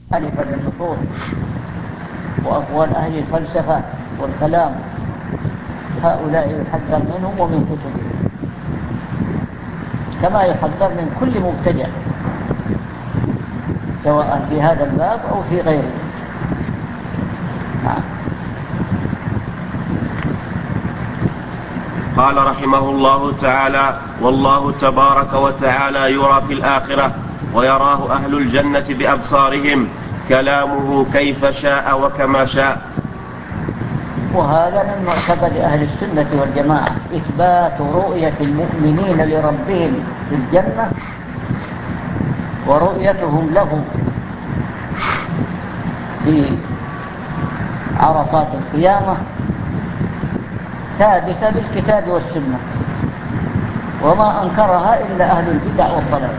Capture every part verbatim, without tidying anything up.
مخالفة للنصوص وأقوال أهل الفلسفة والكلام، هؤلاء يحذر منهم ومن كتبهم، كما يحذر من كل مبتدع سواء في هذا الباب أو في غيره. نعم. قال رحمه الله تعالى: والله تبارك وتعالى يرى في الآخرة ويراه أهل الجنة بأبصارهم، كلامه كيف شاء وكما شاء. وهذا من معتقد أهل السنة والجماعة، إثبات رؤية المؤمنين لربهم في الجنة ورؤيتهم له في عرصات القيامة ثابتة بالكتاب والسنة، وما أنكرها إلا أهل البدع والضلال.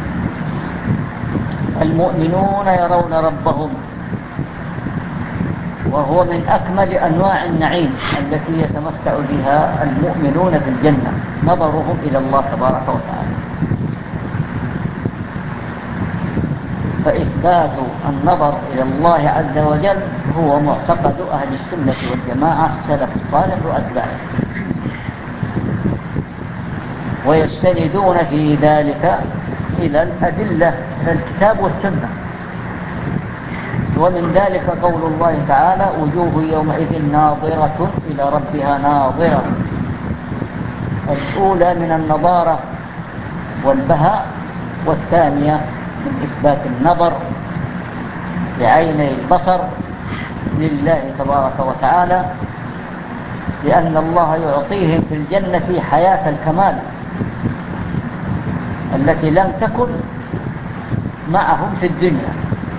المؤمنون يرون ربهم، وهو من أكمل أنواع النعيم التي يتمتع بها المؤمنون في الجنة، نظرهم إلى الله تبارك وتعالى. فإثبات النظر إلى الله عز وجل هو معتقد أهل السنة والجماعة السلف الصالح وأتباعه، ويستندون في ذلك إلى الأدلة في الكتاب والسنة. ومن ذلك قول الله تعالى: وجوه يومئذ ناظرة إلى ربها ناظرة. الأولى من النظارة والبهاء، والثانية من إثبات النظر بعيني البصر لله تبارك وتعالى، لأن الله يعطيهم في الجنة حياة الكمال التي لم تكن معهم في الدنيا.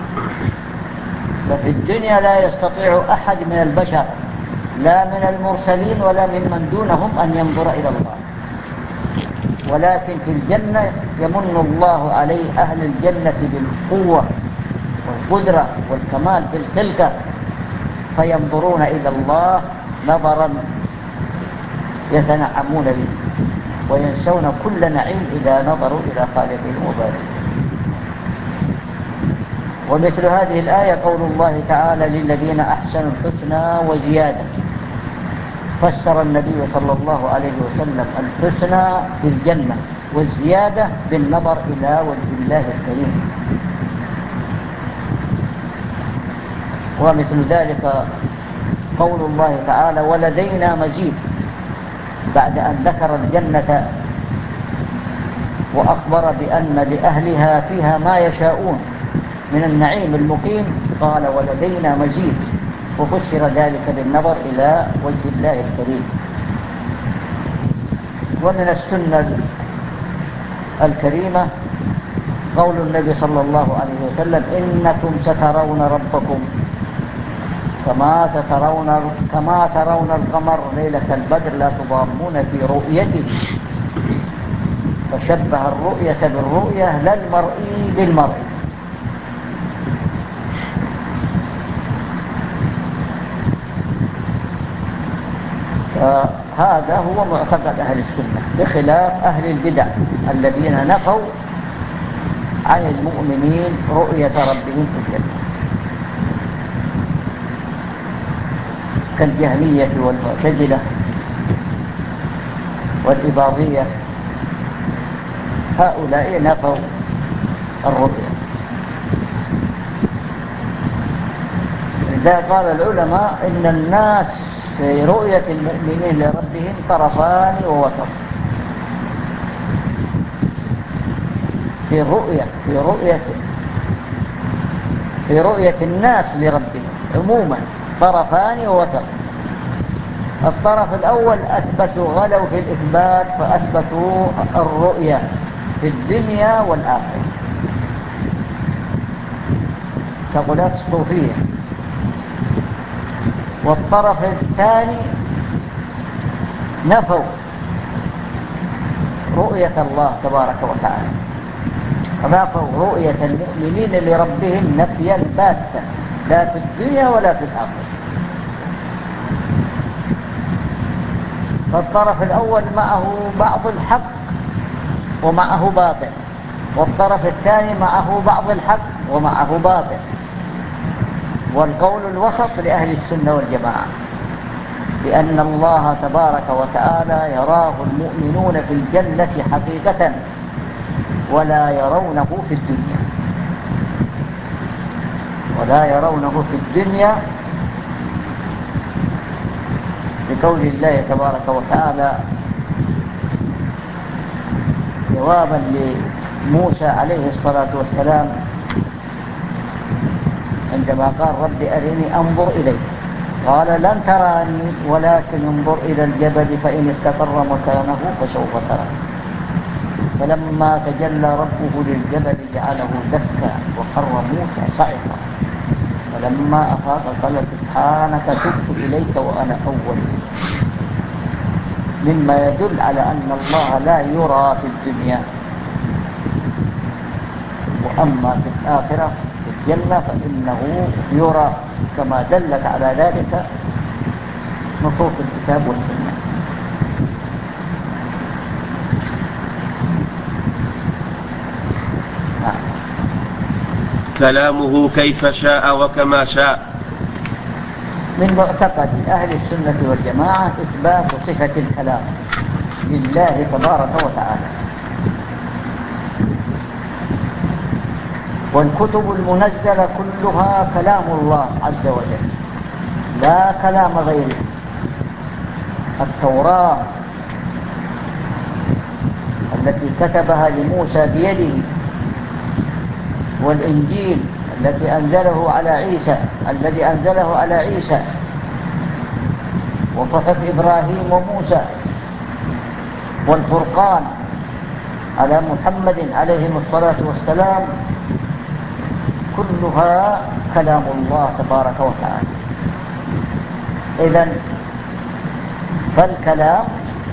ففي الدنيا لا يستطيع أحد من البشر، لا من المرسلين ولا من من دونهم، أن ينظر إلى الله، ولكن في الجنة يمن الله عليه أهل الجنة بالقوة والقدرة والكمال في الخلقة، فينظرون إلى الله نظرا يتنعمون به، وينسون كل نعيم إذا نظروا إلى خالقهم وبارئهم. ومثل هذه الآية قول الله تعالى: للذين أحسنوا الحسنى وزيادة. فسر النبي صلى الله عليه وسلم الحسنى في الجنة والزيادة بالنظر إلى وجه الله الكريم. ومثل ذلك قول الله تعالى: ولدينا مزيد، بعد أن ذكر الجنة وأخبر بأن لأهلها فيها ما يشاءون من النعيم المقيم، قال: ولدينا مزيد، وفسر ذلك بالنظر إلى وجه الله الكريم. ومن السنة الكريمة قول النبي صلى الله عليه وسلم: إنكم سترون ربكم كما ترون كما ترون القمر ليلة البدر لا تضامون في رؤيته. فشبه الرؤية بالرؤية لا المرئي بالمرئي. فهذا هو معتقد أهل السنة، بخلاف أهل البدع الذين نفوا عن المؤمنين رؤية ربهم في الجنة، كالجهمية والمعتزلة والإباضية. هؤلاء نفوا الرؤية. إذا قال العلماء إن الناس في رؤية المؤمنين لربهم طرفان ووسط. في رؤية في رؤية في رؤية الناس لربهم عموما طرفان ووسط. الطرف الأول أثبتوا غلوا في الإثبات، فأثبتوا الرؤية في الدنيا والآخرة كغلاة الصوفية. والطرف الثاني نفوا رؤية الله تبارك وتعالى، نفوا رؤية المؤمنين لربهم نفيا باتا، لا في الدنيا ولا في الآخرة. فالطرف الأول معه بعض الحق ومعه باطل، والطرف الثاني معه بعض الحق ومعه باطل. والقول الوسط لأهل السنة والجماعة، لأن الله تبارك وتعالى يراه المؤمنون في الجنة حقيقة ولا يرونه في الدنيا، ولا يرونه في الدنيا بقول الله تبارك وتعالى جوابا لموسى عليه الصلاة والسلام عندما قال رب أرني أنظر إليك، قال لن تراني ولكن انظر إلى الجبل فإن استقر مكانه فسوف تراني. فلما تجلى ربه للجبل جعله دكا وخر موسى صعقا، فلما أفاق قال سبحانك تبت إليك وأنا أول، مما يدل على أن الله لا يرى في الدنيا، وأما في الآخرة في الجنة فإنه يرى، كما دلت على ذلك نصوص الكتاب والسنة. كلامه كيف شاء وكما شاء. من معتقد أهل السنة والجماعة إثبات صفة الكلام لله تبارك وتعالى، والكتب المنزلة كلها كلام الله عز وجل لا كلام غيره. التوراة التي كتبها لموسى بيده، والإنجيل الذي أنزله على عيسى الذي أنزله على عيسى، وصحف إبراهيم وموسى، والفرقان على محمد عليه الصلاة والسلام، كلها كلام الله تبارك وتعالى. إذن فالكلام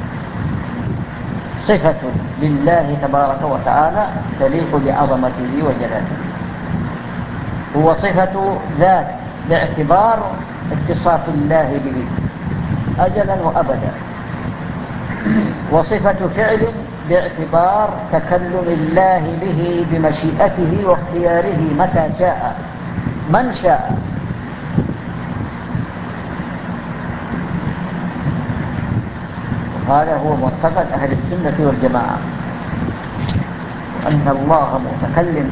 صفة لله تبارك وتعالى تليق بعظمته وجلاله، هو صفة ذات باعتبار اتصاف الله به أجلا وأبدا، وصفة فعل باعتبار تكلم الله به بمشيئته واختياره متى شاء من شاء. هذا هو معتقد أهل السنة والجماعة، أن الله متكلم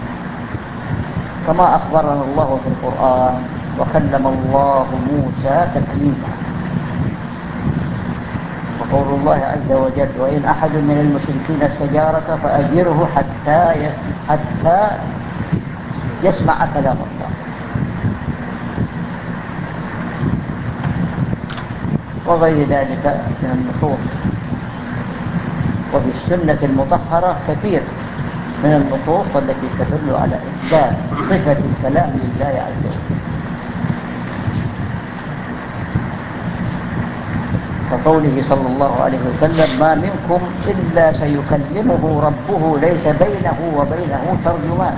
كما أخبرنا الله في القرآن وكلم الله موسى تكليما، وقول الله عز وجل وإن أحد من المشركين استجارك فأجره حتى حتى يسمع كلام الله. وغير ذلك من النصوص، وفي السنة المطهرة كثير من النصوص التي تدل على إثبات صفة الكلام لله عز وجل، كقوله صلى الله عليه وسلم ما منكم إلا سيكلمه ربه ليس بينه وبينه ترجمان.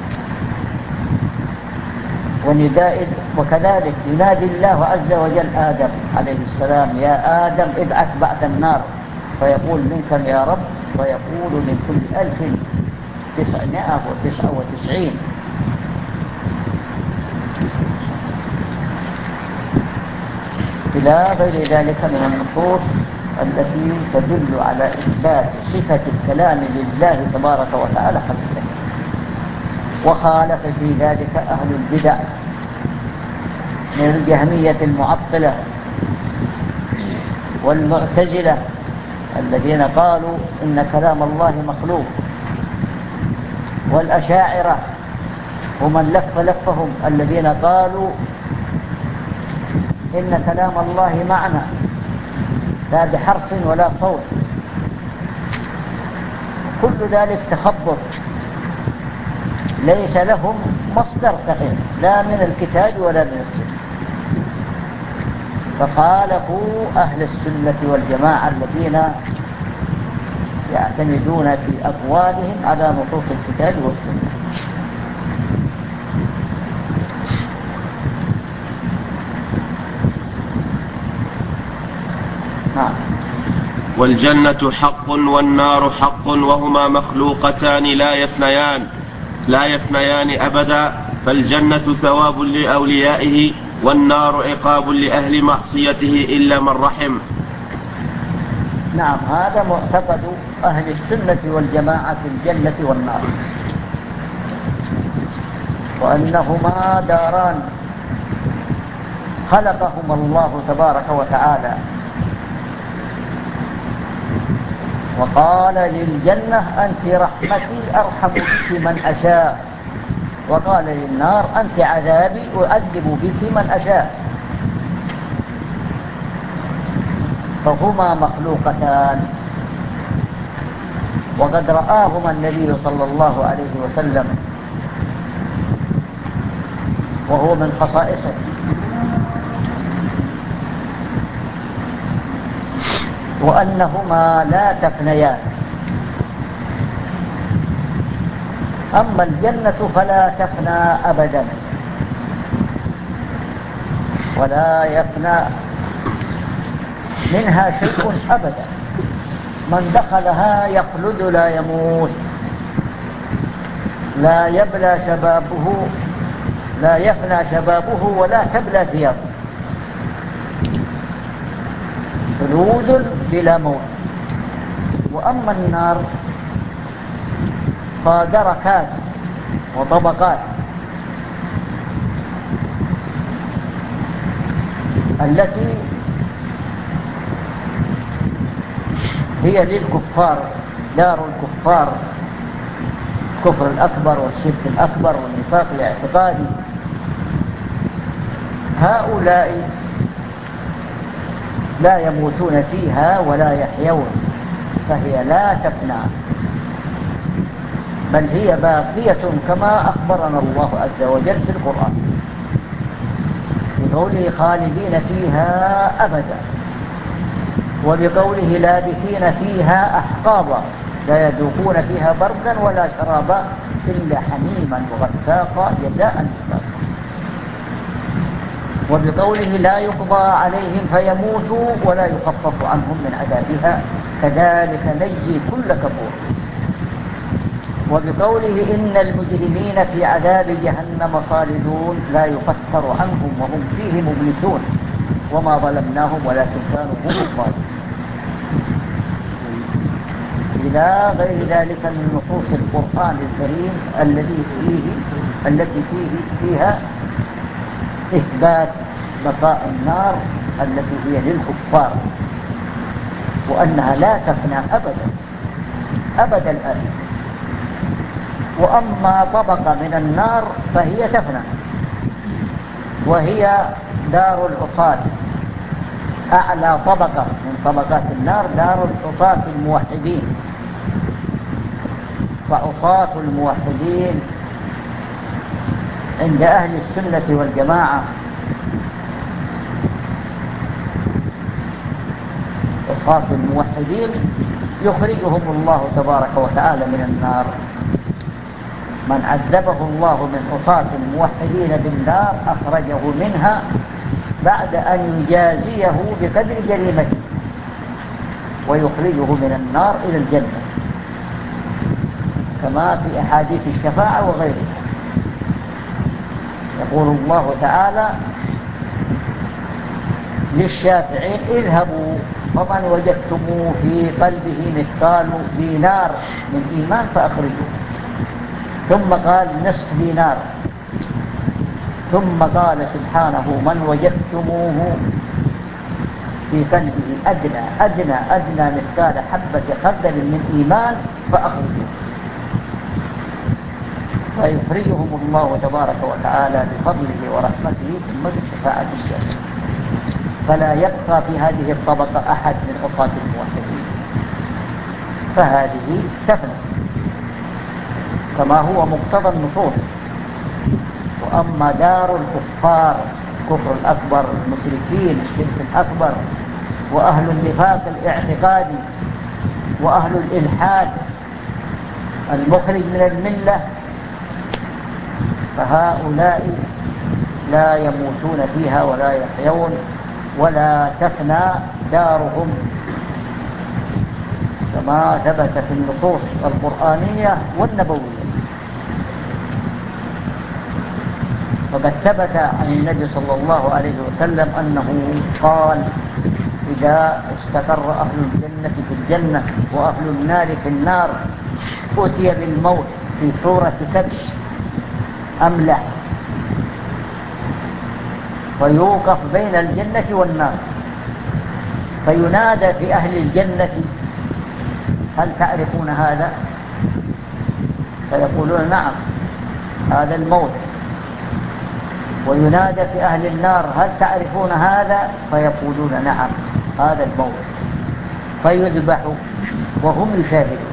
ونداء وكذلك ينادي الله عز وجل آدم عليه السلام يا آدم ابعث بعث النار، فيقول من كم يا رب؟ فيقول من كل ألف تسعمائة وتسعة وتسعين. إلى غير ذلك من النصوص التي تدل على إثبات صفة الكلام لله تبارك وتعالى حقيقة. وخالف في ذلك أهل البدع من الجهمية المعطلة والمعتزلة الذين قالوا إن كلام الله مخلوق، والأشاعرة ومن لف لفهم الذين قالوا إن كلام الله معنى لا بحرف ولا صوت. كل ذلك تخبط ليس لهم مصدر صحيح لا من الكتاب ولا من السنة، فخالفوا أهل السنة والجماعة الذين يعتمدون في أقوالهم على نصوص الكتاب والسنة. نعم. والجنة حق والنار حق وهما مخلوقتان لا يفنيان لا يفنيان أبدا فالجنة ثواب لأوليائه والنار عقاب لأهل معصيته إلا من رحم. نعم، هذا معتقد أهل السنة والجماعة في الجنة والنار، وأنهما داران خلقهما الله تبارك وتعالى، وقال للجنة أنت رحمتي أرحم بك من أشاء، وقال للنار أنت عذابي أعذب بك من أشاء. فهما مخلوقتان، وقد رآهما النبي صلى الله عليه وسلم، وهو من خصائصه. وأنهما لا تفنيان. أما الجنة فلا تفنى أبدا، ولا يفنى منها شيء أبدا، من دخلها يخلد لا يموت، لا يبلى شبابه، لا يفنى شبابه ولا تبلى ثيابه، خلود بلا موت. وأما النار فدركات وطبقات، التي هي للكفار، دار الكفار، الكفر الأكبر والشرك الأكبر والنفاق الاعتقادي. هؤلاء لا يموتون فيها ولا يحيون، فهي لا تفنى، بل هي باقية كما أخبرنا الله عز وجل في القرآن بقوله خالدين فيها أبدا، وبقوله لابثين فيها أحقابا لا يذوقون فيها بردا ولا شرابا إلا حميما وغساقا جزاء وفاقا، وبقوله لا يقضى عليهم فيموتوا ولا يخفف عنهم من عذابها كذلك نجزي كل كفور، وبقوله إن المجرمين في عذاب جهنم خالدون لا يفتر عنهم وهم فيه مبلسون وما ظلمناهم ولكن كانوا هم الظالمين، إلى غير ذلك من نصوص القرآن الكريم الذي فيه التي فيه فيها إثبات بقاء النار التي هي للكفار، وأنها لا تفنى أبدا أبدا الآن. وأما طبقة من النار فهي تفنى، وهي دار العصاة، أعلى طبقة من طبقات النار دار العصاة الموحدين. فعصاة الموحدين عند أهل السنة والجماعة عصاة الموحدين يخرجهم الله تبارك وتعالى من النار. من عذبه الله من عصاة الموحدين بالنار أخرجه منها بعد أن يجازيه بقدر جريمته ويخرجه من النار إلى الجنة، كما في أحاديث الشفاعة وغيرها. يقول الله تعالى للشافعين اذهبوا فمن وجدتموه في قلبه مثقال دينار من إيمان فأخرجوه، ثم قال نصف دينار، ثم قال سبحانه من وجدتموه في قلبه أدنى أدنى أدنى مثقال حبة خردل من إيمان فأخرجوه، فيخرجهم الله تبارك وتعالى بفضله ورحمته ثم بالشفاعة الشافعة، فلا يبقى في هذه الطبقة أحد من عصاة الموحدين، فهذه تفنى كما هو مقتضى النصوص. وأما دار الكفار الكفر الأكبر المشركين الشرك الأكبر وأهل النفاق الاعتقادي وأهل الإلحاد المخرج من الملة، فهؤلاء لا يموتون فيها ولا يحيون ولا تفنى دارهم، كما ثبت في النصوص القرآنية والنبوية. وقد ثبت عن النبي صلى الله عليه وسلم أنه قال: إذا استقر أهل الجنة في الجنة وأهل النار في النار أتي بالموت في صورة كبش أملح، فيوقف بين الجنة والنار، فينادى في أهل الجنة: هل تعرفون هذا؟ فيقولون: نعم، هذا الموت. وينادى في أهل النار: هل تعرفون هذا؟ فيقولون: نعم، هذا الموت. فيذبح وهم يشاهدون،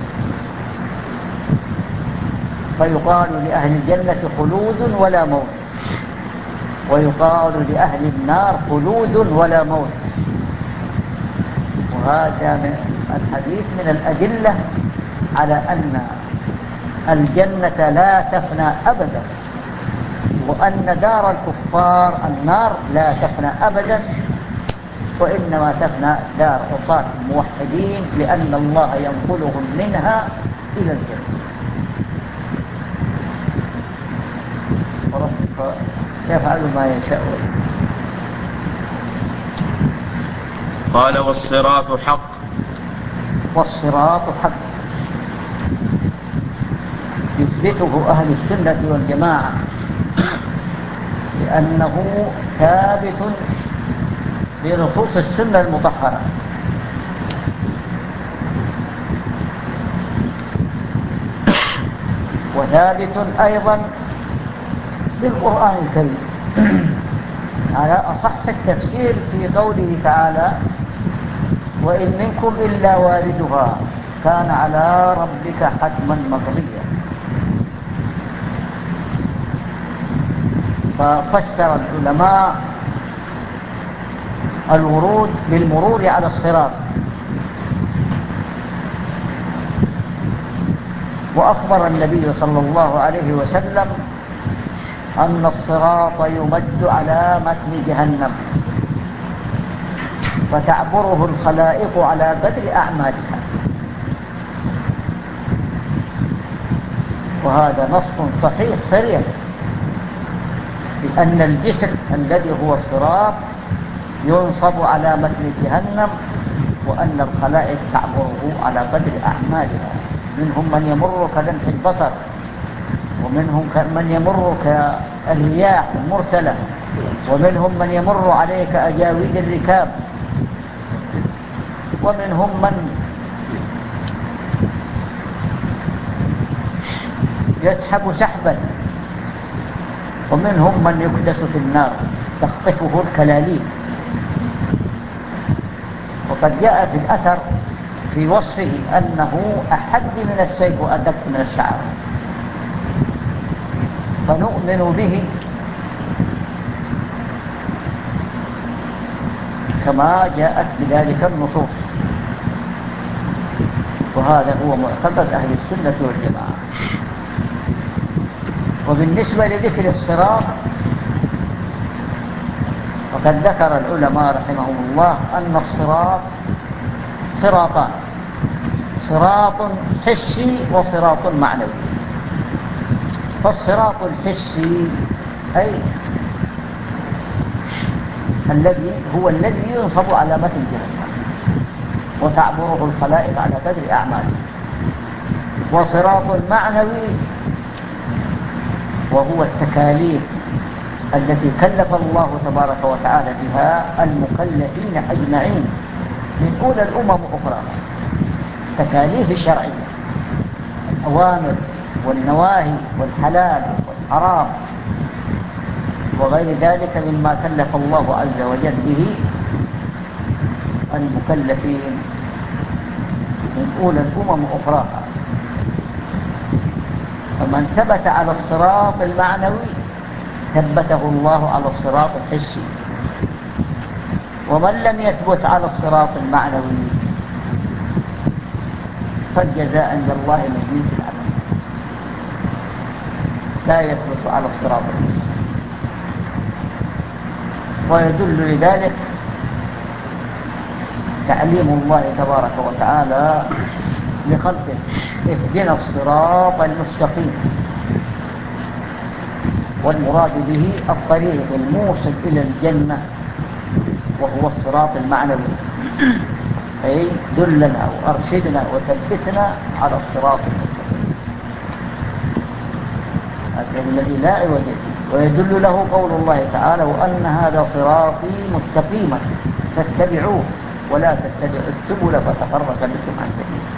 فيقال لأهل الجنة: خلود ولا موت، ويقال لأهل النار: خلود ولا موت. وهذا من الحديث من الأدلة على أن الجنة لا تفنى أبدا، وأن دار الكفار النار لا تفنى أبدا، وإنما تفنى دار عصاة الموحدين، لأن الله ينقلهم منها إلى الجنة. وربك يفعل ما يشاء. قال: والصراط حق. والصراط حق يثبته أهل السنة والجماعة، لأنه ثابت بنصوص السنة المطهرة، وثابت أيضا بالقرآن الكريم على أصح التفسير في قوله تعالى: وإن منكم إلا واردها كان على ربك حتما مقضيا. ففسر العلماء الورود بالمرور على الصراط، وأخبر النبي صلى الله عليه وسلم أن الصراط يمد على متن جهنم، فتعبره الخلائق على قدر أعمالها. وهذا نص صحيح صريح بأن الجسر الذي هو الصراط ينصب على متن جهنم، وأن الخلائق تعبره على قدر أعمالها. منهم من يمر كلمح البصر، ومنهم من يمر كالرياح المرسلة، ومنهم من يمر عليه كأجاويد الركاب، ومنهم من يسحب سحبا، ومنهم من يكدس في النار تخطفه الكلاليب. وقد جاء في الأثر في وصفه أنه أحد من السيف وأدق من الشعر، فنؤمن به كما جاءت بذلك النصوص. وهذا هو معتقد أهل السنة والجماعة. وبالنسبة لذكر الصراط، وقد ذكر العلماء رحمهم الله أن الصراط صراطان: صراط حسي وصراط معنوي. فالصراط الحسي أي الذي هو الذي ينصب على متن جهنم وتعبره الخلائق على قدر أعماله. وصراط معنوي وهو التكاليف التي كلف الله تبارك وتعالى بها المكلفين أجمعين من أولى الأمم أخرى، تكاليف الشرعية، الأوامر والنواهي والحلال والحرام وغير ذلك مما كلف الله عز وجل به المكلفين من أولى الأمم أخراها. فمن ثبت على الصراط المعنوي ثبته الله على الصراط الحسي، ومن لم يثبت على الصراط المعنوي فالجزاء عند الله من جنس العمل، لا يثبت على الصراط الحسي. ويدل لذلك تعليم الله تبارك وتعالى لخلقه: اهدنا الصراط المستقيم. والمراد به الطريق الموصل إلى الجنة وهو الصراط المعنوي، أي دلنا وأرشدنا وثبتنا على الصراط المستقيم الذي لا عوج فيه. ويدل له قول الله تعالى: وأن هذا صراطي مستقيما فاتبعوه ولا تتبعوا السبل فتفرق بكم عن سبيله.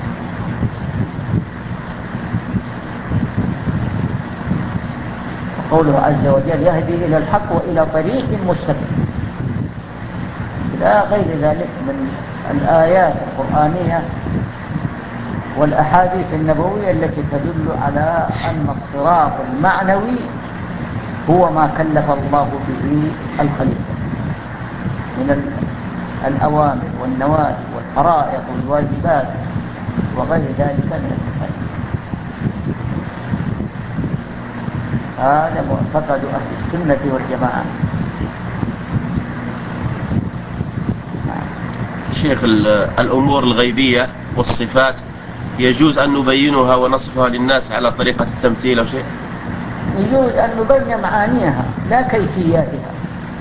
قوله عز وجل: يهدي إلى الحق وإلى طريق مستقيم، إلى غير ذلك من الآيات القرآنية والأحاديث النبوية التي تدل على أن الصراط المعنوي هو ما كلف الله به الخليفة من الأوامر والنواهي والفرائض والواجبات وغير ذلك من الصفات. هذا معتقد أهل السنة والجماعة. شيخ، الأمور الغيبية والصفات يجوز أن نبينها ونصفها للناس على طريقة التمثيل أو شيء؟ يجوز أن نبين معانيها لا كيفياتها.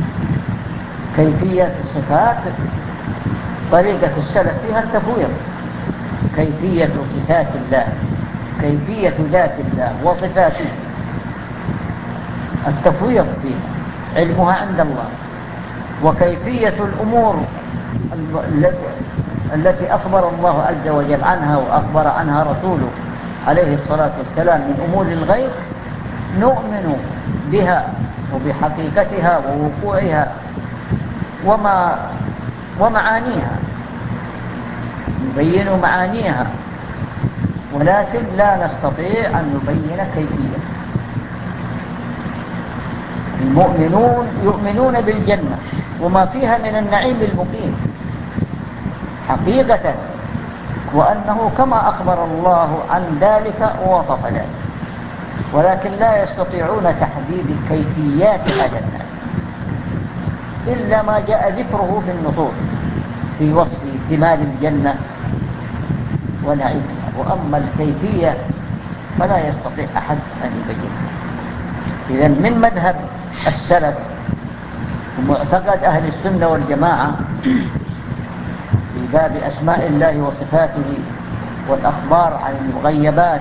كيفية الصفات طريقة السلف فيها التفويض، كيفية صفات الله، كيفية ذات الله وصفاته التفويض فيها، علمها عند الله. وكيفية الأمور التي أخبر الله عز وجل عنها وأخبر عنها رسوله عليه الصلاة والسلام من أمور الغيب نؤمن بها وبحقيقتها ووقوعها وما ومعانيها، نبين معانيها، ولكن لا نستطيع أن نبين كيفية. المؤمنون يؤمنون بالجنة وما فيها من النعيم المقيم حقيقة، وأنه كما أخبر الله عن ذلك ووصف ذلك، ولكن لا يستطيعون تحديد كيفيات هذا النعيم إلا ما جاء ذكره في النصوص في وصف ثمار الجنة ونعيمها. وأما الكيفية فلا يستطيع أحد أن يبينها. إذن من مذهب السلف ومعتقد أهل السنة والجماعة في باب أسماء الله وصفاته والأخبار عن المغيبات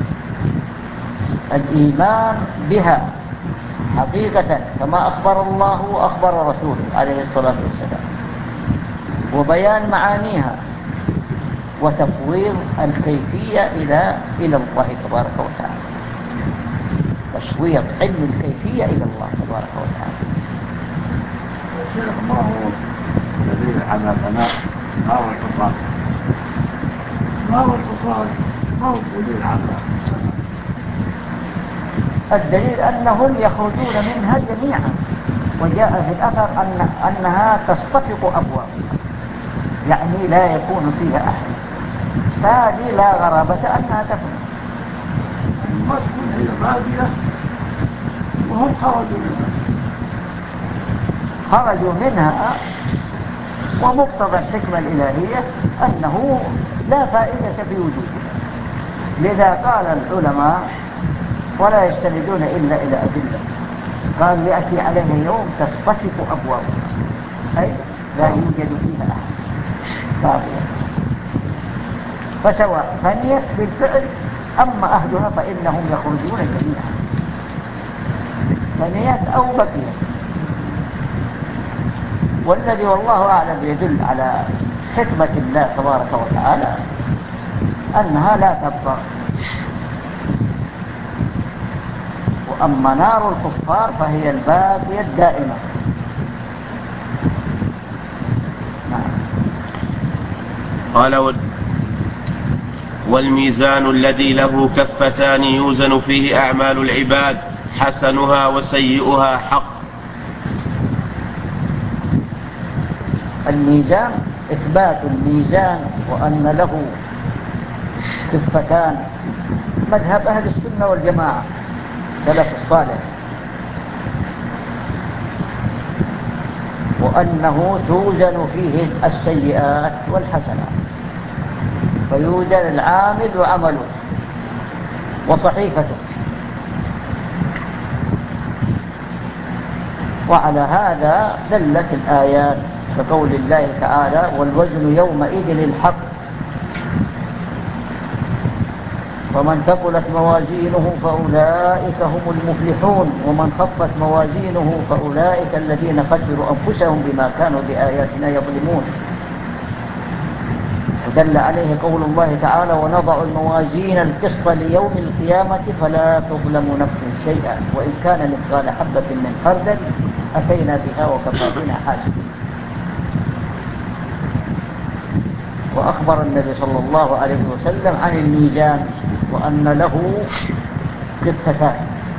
الإيمان بها حقيقة كما أخبر الله وأخبر رسوله عليه الصلاة والسلام، وبيان معانيها، وتفويض الكيفية إلى إلى الله تبارك وتعالى، تشويق علم الكيفية إلى الله تبارك وتعالى. الشيخ، ما هو الدليل على بناء ما هو التصال؟ ما هو التصال؟ ما هو الدليل على الدليل أنهم يخرجون منها جميعا، وجاء في الأثر أن أنها تصطفق أبواب، يعني لا يكون فيها أحد، فهذه لا غرابة أنها تكون. ما تكون هي بادية وهم خرجوا منها خرجوا منها ومقتضى الحكمة الإلهية أنه لا فائدة في وجودها. لذا قال العلماء ولا يستندون إلا إلى أدلة، قال يأتي عليه يوم تصطفق أبوابها، أي لا يوجد فيها أحد باقية، فسواء فنيت بالفعل أما أهلها فإنهم يخرجون جميعا، فنيت أو بقيت. والذي والله أعلم يدل على حكمة الله تبارك وتعالى أنها لا تبقى. وأما نار الكفار فهي الباقية الدائمة. قال: والميزان الذي له كفتان يوزن فيه أعمال العباد حسنها وسيئها حق. الميزان إثبات الميزان وأن له كفتان مذهب أهل السنة والجماعة سلف الصالح، وأنه توزن فيه السيئات والحسنات، فيوزن العامل وعمله وصحيفته. وعلى هذا دلت الآيات كقول الله تعالى والوزن يومئذ الحق ومن ثقلت موازينه فأولئك هم المفلحون ومن خفت موازينه فأولئك الذين خسروا أنفسهم بما كانوا بآياتنا يظلمون. ودل عليه قول الله تعالى ونضع الموازين القسط ليوم القيامة فلا تظلم نفس شيئا وإن كان مثقال حبة من خردل أتينا بها وكفى بنا حاسبين. وأخبر النبي صلى الله عليه وسلم عن الميزان وأن له كفتان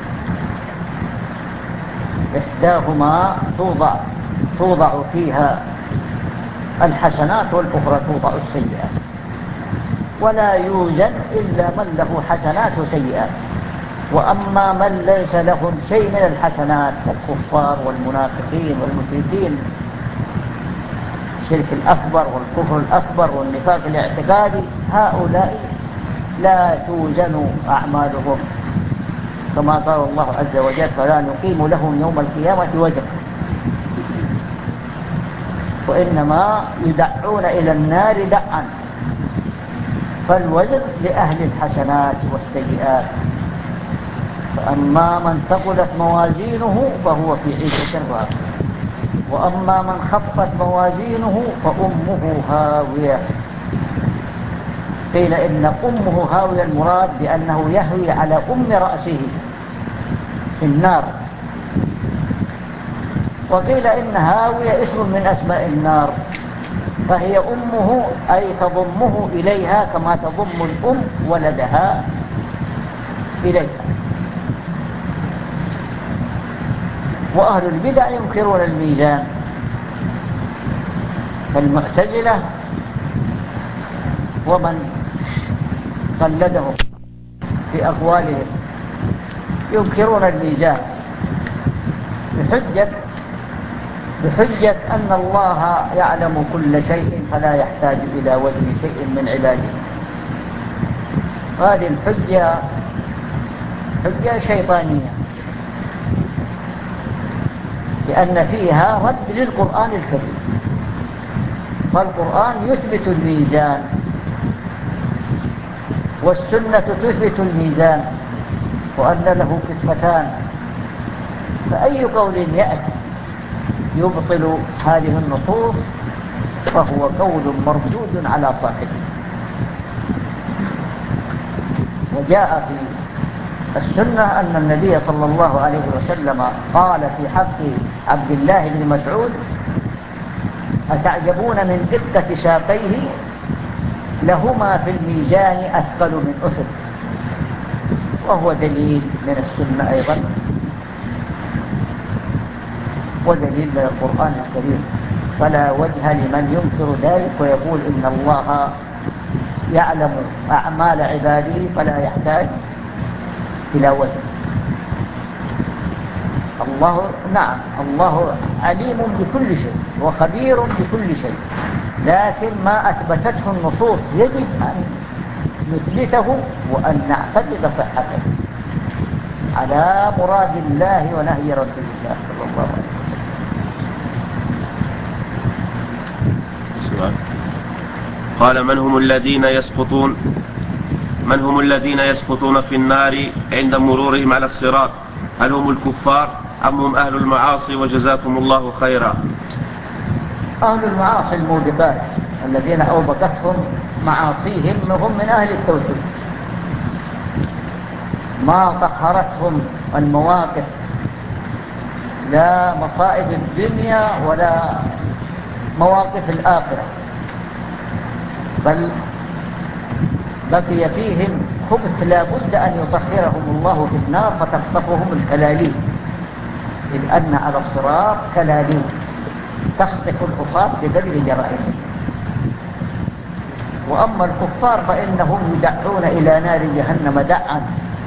إحداهما توضع توضع فيها الحسنات والأخرى توضع السيئات ولا يوزن إلا من له حسنات وسيئات. وأما من ليس لهم شيء من الحسنات كالكفار والمنافقين والمشركين الشرك الأكبر والكفر الأكبر والنفاق الاعتقادي هؤلاء لا توزن أعمالهم كما قال الله عز وجل فلا نقيم لهم يوم القيامة وزنا وإنما يدعون إلى النار دعا. فالوزن لأهل الحسنات والسيئات. فأما من ثقلت موازينه فهو في عيشة راضية وأما من خفت موازينه فأمه هاوية. قيل إن أمه هاوية المراد بأنه يهوي على أم رأسه في النار وقيل إن هاوية اسم من أسماء النار فهي أمه أي تضمه إليها كما تضم الأم ولدها إليها. وأهل البدع ينكرون الميزان فالمعتزلة ومن قلدهم في أقوالهم ينكرون الميزان بحجة بحجة أن الله يعلم كل شيء فلا يحتاج إلى وزن شيء من عباده. هذه الحجة حجة شيطانية لأن فيها رد للقرآن الكريم. فالقرآن يثبت الميزان والسنة تثبت الميزان وأن له كفتان فأي قول يأتي يبطل هذه النصوص فهو قول مردود على صاحبه. وجاء في السنة أن النبي صلى الله عليه وسلم قال في حق عبد الله بن مسعود أتعجبون من دقة ساقيه لهما في الميزان أثقل من أحد. وهو دليل من السنة أيضا ودليل من القرآن الكريم. فلا وجه لمن ينكر ذلك ويقول إن الله يعلم أعمال عباده فلا يحتاج إلى وزن. الله نعم الله عليم بكل شيء وخبير بكل شيء لكن ما أثبتته النصوص يجب أن نثبته وأن نعتقد صحته على مراد الله ونهي رسول الله صلى الله عليه وسلم. قال من هم الذين يسقطون من هم الذين يسقطون في النار عند مرورهم على الصراط؟ هل هم الكفار أم هم أهل المعاصي؟ وجزاكم الله خيرا. أهل المعاصي الموبقات الذين أوبقتهم معاصيهم هم من أهل التوحيد ما طهرتهم المواقف لا مصائب الدنيا ولا مواقف الآخرة بل بقي فيهم خبث لا بد أن يطهرهم الله في النار فتخطفهم الكلاليب إذ أن على الصراط كلاليب تخطف العصاة بقدر جرائمهم. وأما الكفار فإنهم يدعون إلى نار جهنم دعا.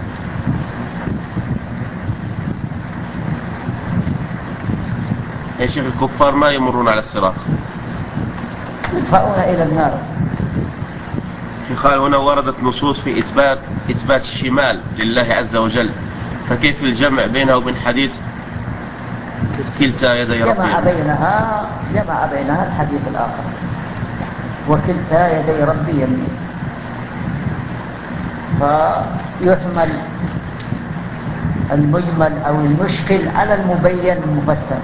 يا شيخ الكفار ما يمرون على الصراط يدفعون إلى النار. شيخ هنا وردت نصوص في إثبات إثبات الشمال لله عز وجل فكيف الجمع بينها وبين حديث كلتا يدي ربي جمع بينها جمع بينها الحديث الآخر وكلتا يدي ربي يمين، فيحمل المجمل أو المشكل على المبين المفسر.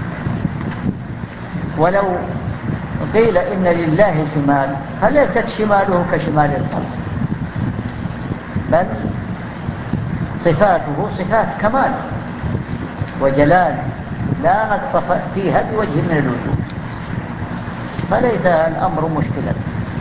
ولو قيل إن لله شمال فليست شماله كشمال الخلق، بل صفاته صفات كمال وجلال لا نقص فيها بوجه من الوجوه، فليس الأمر مشكلة.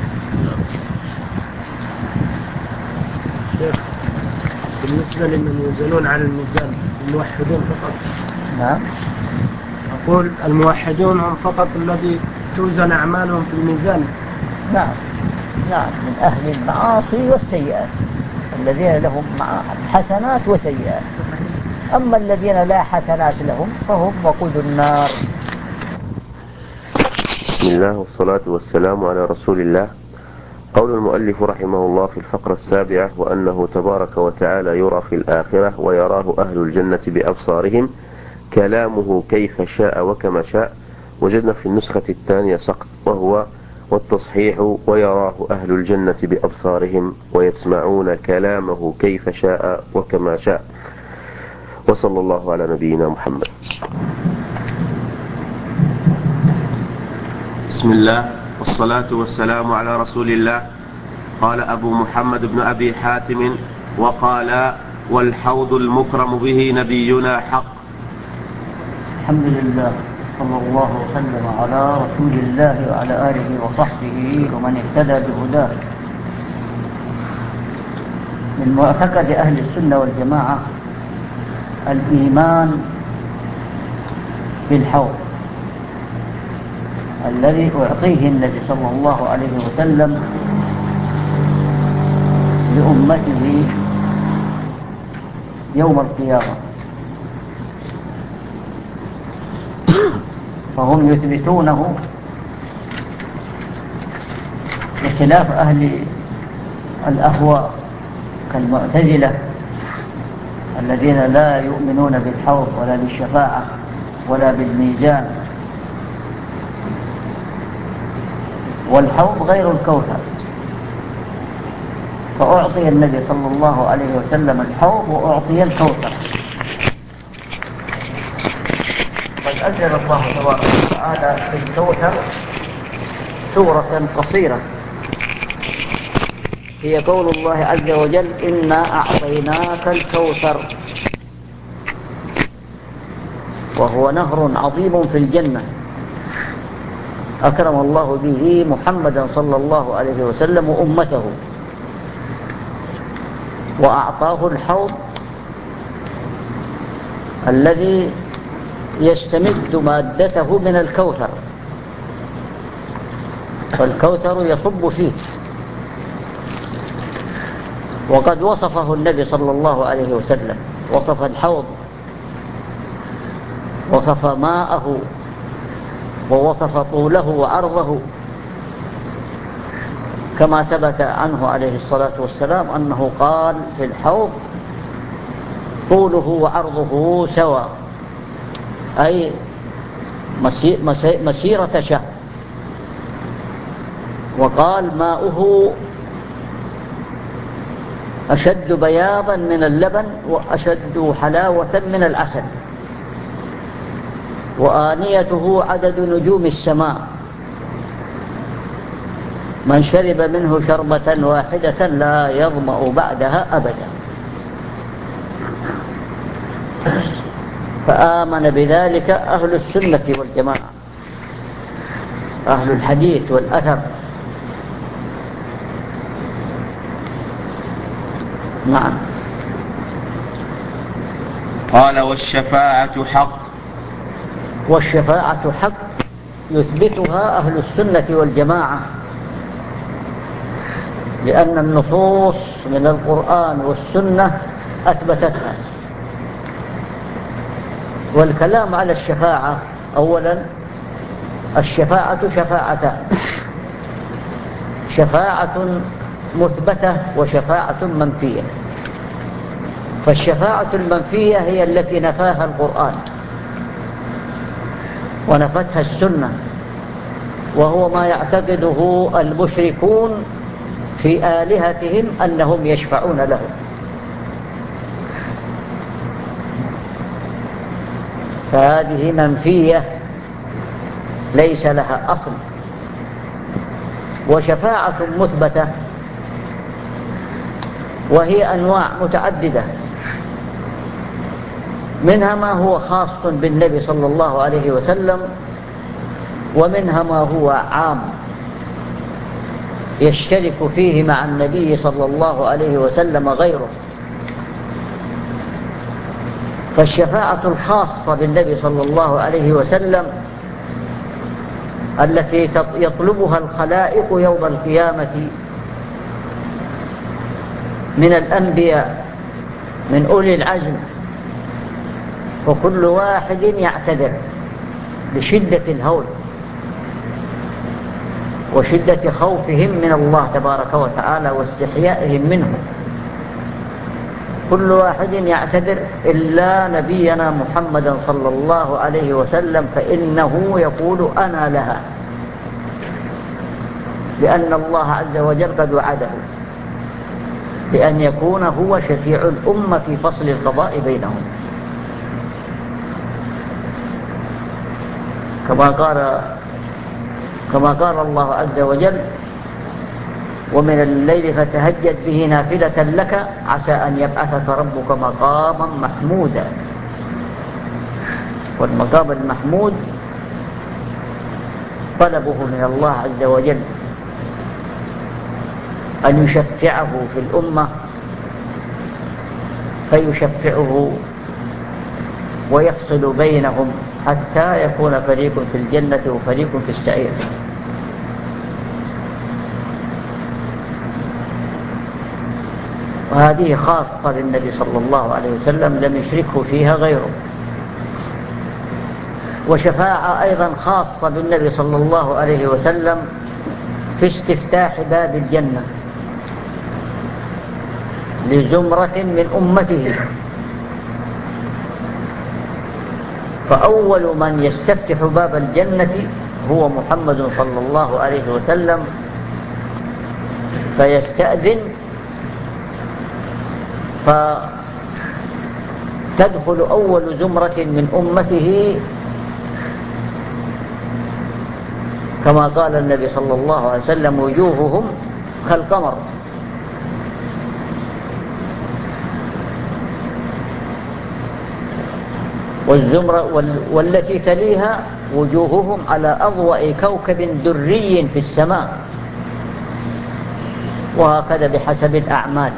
شيخ بالنسبة لمن يوزنون على الميزان الموحدون فقط؟ نعم، أقول الموحدون هم فقط الذي توزن أعمالهم في الميزان. نعم نعم، من أهل المعاصي والسيئات الذين لهم حسنات وسيئات، أما الذين لا حسنات لهم فهم وقود النار. بسم الله والصلاة والسلام على رسول الله. قول المؤلف رحمه الله في الفقرة السابعة: وأنه تبارك وتعالى يرى في الآخرة ويراه أهل الجنة بأبصارهم، كلامه كيف شاء وكما شاء. وجدنا في النسخة الثانية سقط، وهو والتصحيح: ويراه أهل الجنة بأبصارهم ويسمعون كلامه كيف شاء وكما شاء. وصلى الله على نبينا محمد. بسم الله والصلاة والسلام على رسول الله. قال أبو محمد بن أبي حاتم: وقال: والحوض المكرم به نبينا حق. الحمد لله، صلى الله وسلم على رسول الله وعلى آله وصحبه ومن اهتدى بهداه. من معتقد أهل السنة والجماعة الإيمان بالحوض الذي أعطيه النبي صلى الله عليه وسلم لأمته يوم القيامة. فهم يثبتونه بخلاف أهل الأهواء كالمعتزلة الذين لا يؤمنون بالحوض ولا بالشفاعة ولا بالميزان. والحوض غير الكوثر، فأعطي النبي صلى الله عليه وسلم الحوض وأعطي الكوثر. قد أنزل الله تبارك وتعالى في الكوثر سورة قصيرة هي قول الله عز وجل: إنا أعطيناك الكوثر، وهو نهر عظيم في الجنة أكرم الله به محمدا صلى الله عليه وسلم وأمته، وأعطاه الحوض الذي يستمد مادته من الكوثر، فالكوثر يصب فيه. وقد وصفه النبي صلى الله عليه وسلم، وصف الحوض، وصف ماءه، ووصف طوله وعرضه، كما ثبت عنه عليه الصلاة والسلام أنه قال في الحوض: طوله وعرضه سواء، أي مسيرة شهر. وقال: ماؤه أشد بياضا من اللبن وأشد حلاوة من العسل، وآنيته عدد نجوم السماء، من شرب منه شربة واحدة لا يظمأ بعدها أبدا. فآمن بذلك أهل السنة والجماعة، أهل الحديث والأثر. نعم. قال: والشفاعة حق. والشفاعة حق يثبتها أهل السنة والجماعة، لأن النصوص من القرآن والسنة أثبتتها. والكلام على الشفاعة: أولا الشفاعة شفاعتان: شفاعة مثبتة وشفاعة منفية. فالشفاعة المنفية هي التي نفاها القرآن، ونفتها السنة، وهو ما يعتقده المشركون في آلهتهم أنهم يشفعون لهم. فهذه منفية ليس لها أصل. وشفاعة مثبتة وهي أنواع متعددة، منها ما هو خاص بالنبي صلى الله عليه وسلم، ومنها ما هو عام يشترك فيه مع النبي صلى الله عليه وسلم غيره. فالشفاعة الخاصة بالنبي صلى الله عليه وسلم التي يطلبها الخلائق يوم القيامة من الأنبياء من أولي العزم، وكل واحد يعتذر لشدة الهول وشدة خوفهم من الله تبارك وتعالى واستحيائهم منه. كل واحد يعتذر إلا نبينا محمدا صلى الله عليه وسلم، فإنه يقول أنا لها، لأن الله عز وجل قد وعده بأن يكون هو شفيع الأمة في فصل القضاء بينهم، كما قال كما قال الله عز وجل: ومن الليل فتهجد به نافلة لك عسى أن يبعثك ربك مقاما محمودا. والمقام المحمود طلبه من الله عز وجل أن يشفعه في الأمة، فيشفعه ويفصل بينهم حتى يكون فريق في الجنة وفريق في السعير. وهذه خاصة للنبي صلى الله عليه وسلم لم يشركه فيها غيره. وشفاعة أيضا خاصة بالنبي صلى الله عليه وسلم في استفتاح باب الجنة لزمرة من أمته. فأول من يستفتح باب الجنة هو محمد صلى الله عليه وسلم، فيستأذن فتدخل أول زمرة من أمته، كما قال النبي صلى الله عليه وسلم: وجوههم كالقمر. والزمرة والتي تليها وجوههم على أضواء كوكب دري في السماء، وهكذا بحسب الأعمال.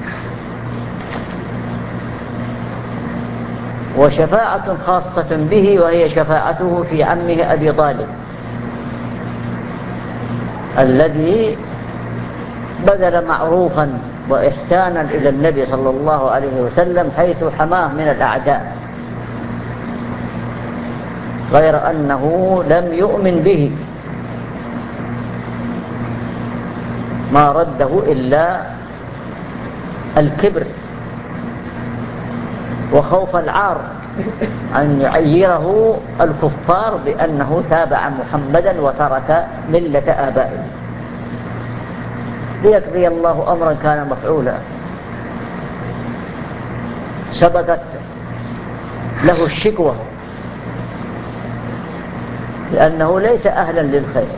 وشفاعة خاصة به وهي شفاعته في عمه أبي طالب الذي بذل معروفا وإحسانا إلى النبي صلى الله عليه وسلم حيث حماه من الأعداء، غير أنه لم يؤمن به، ما رده إلا الكبر وخوف العار أن يعيره الكفار بأنه تابع محمدا وترك ملة آبائه، ليقضي الله أمرا كان مفعولا سبقت له الشكوى لأنه ليس أهلا للخير،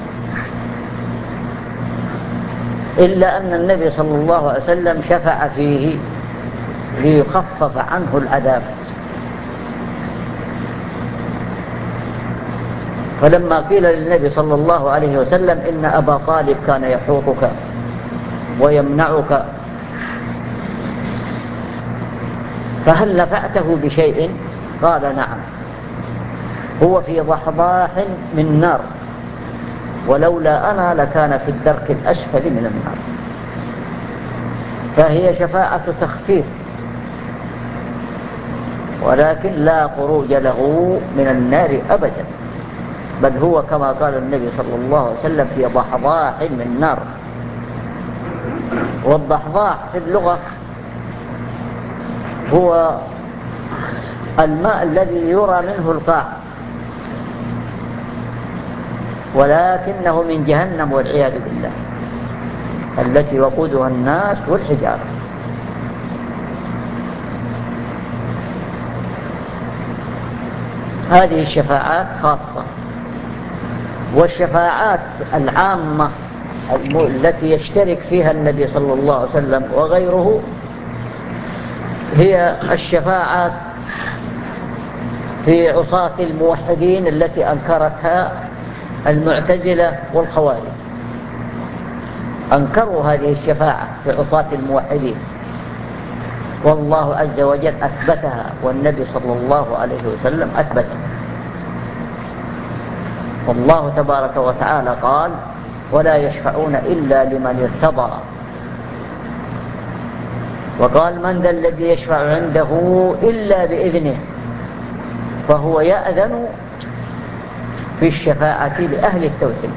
إلا أن النبي صلى الله عليه وسلم شفع فيه ليخفف عنه العذاب. فلما قيل للنبي صلى الله عليه وسلم: إن أبا طالب كان يحوطك ويمنعك، فهل نفعته بشيء؟ قال: نعم، هو في ضحضاح من نار، ولولا أنا لكان في الدرك الأسفل من النار. فهي شفاعة تخفيف، ولكن لا خروج له من النار أبدا، بل هو كما قال النبي صلى الله عليه وسلم: في ضحضاح من نار. والضحضاح في اللغة هو الماء الذي يرى منه القاع، ولكنه من جهنم والعياذ بالله التي وقودها الناس والحجارة. هذه الشفاعات خاصة. والشفاعات العامة التي يشترك فيها النبي صلى الله عليه وسلم وغيره هي الشفاعات في عصاة الموحدين التي أنكرتها المعتزلة والخوارج. أنكروا هذه الشفاعة في عصاة الموحدين، والله عز وجل أثبتها والنبي صلى الله عليه وسلم أثبتها. والله تبارك وتعالى قال: ولا يشفعون إلا لمن ارتضى. وقال: من ذا الذي يشفع عنده إلا بإذنه، فهو يأذن في الشفاعة لأهل التوحيد،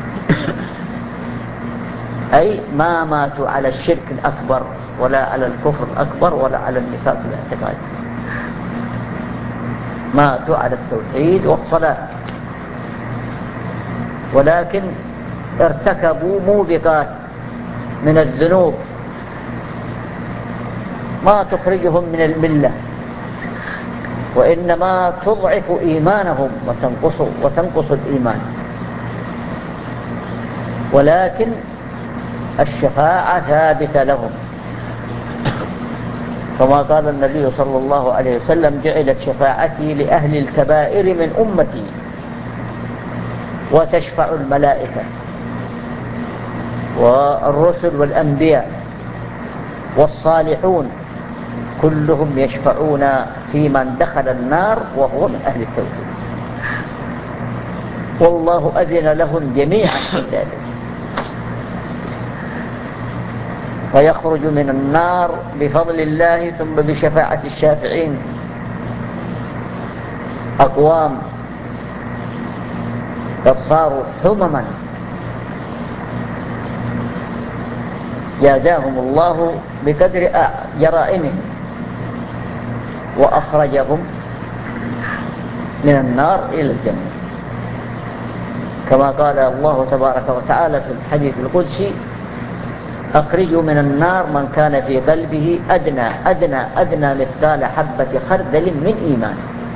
أي ما ماتوا على الشرك الأكبر ولا على الكفر الأكبر ولا على النفاق الاعتقادي، ماتوا على التوحيد والصلاة، ولكن ارتكبوا موبقات من الذنوب ما تخرجهم من الملة، وإنما تضعف إيمانهم وتنقص, وتنقص الإيمان. ولكن الشفاعة ثابتة لهم، كما قال النبي صلى الله عليه وسلم: جعلت شفاعتي لأهل الكبائر من أمتي، وتشفع الملائكة والرسل والأنبياء والصالحون كلهم يشفعون في من دخل النار وهو من أهل التوحيد، والله أذن لهم جميعا في ذلك، فيخرج من النار بفضل الله ثم بشفاعة الشافعين أقوام قد صاروا حمما جازاهم الله بقدر جرائمهم وأخرجهم من النار إلى الجنة، كما قال الله تبارك وتعالى في الحديث القدسي: أخرجوا من النار من كان في قلبه أدنى أدنى أدنى مثقال حبة خردل من إيمان،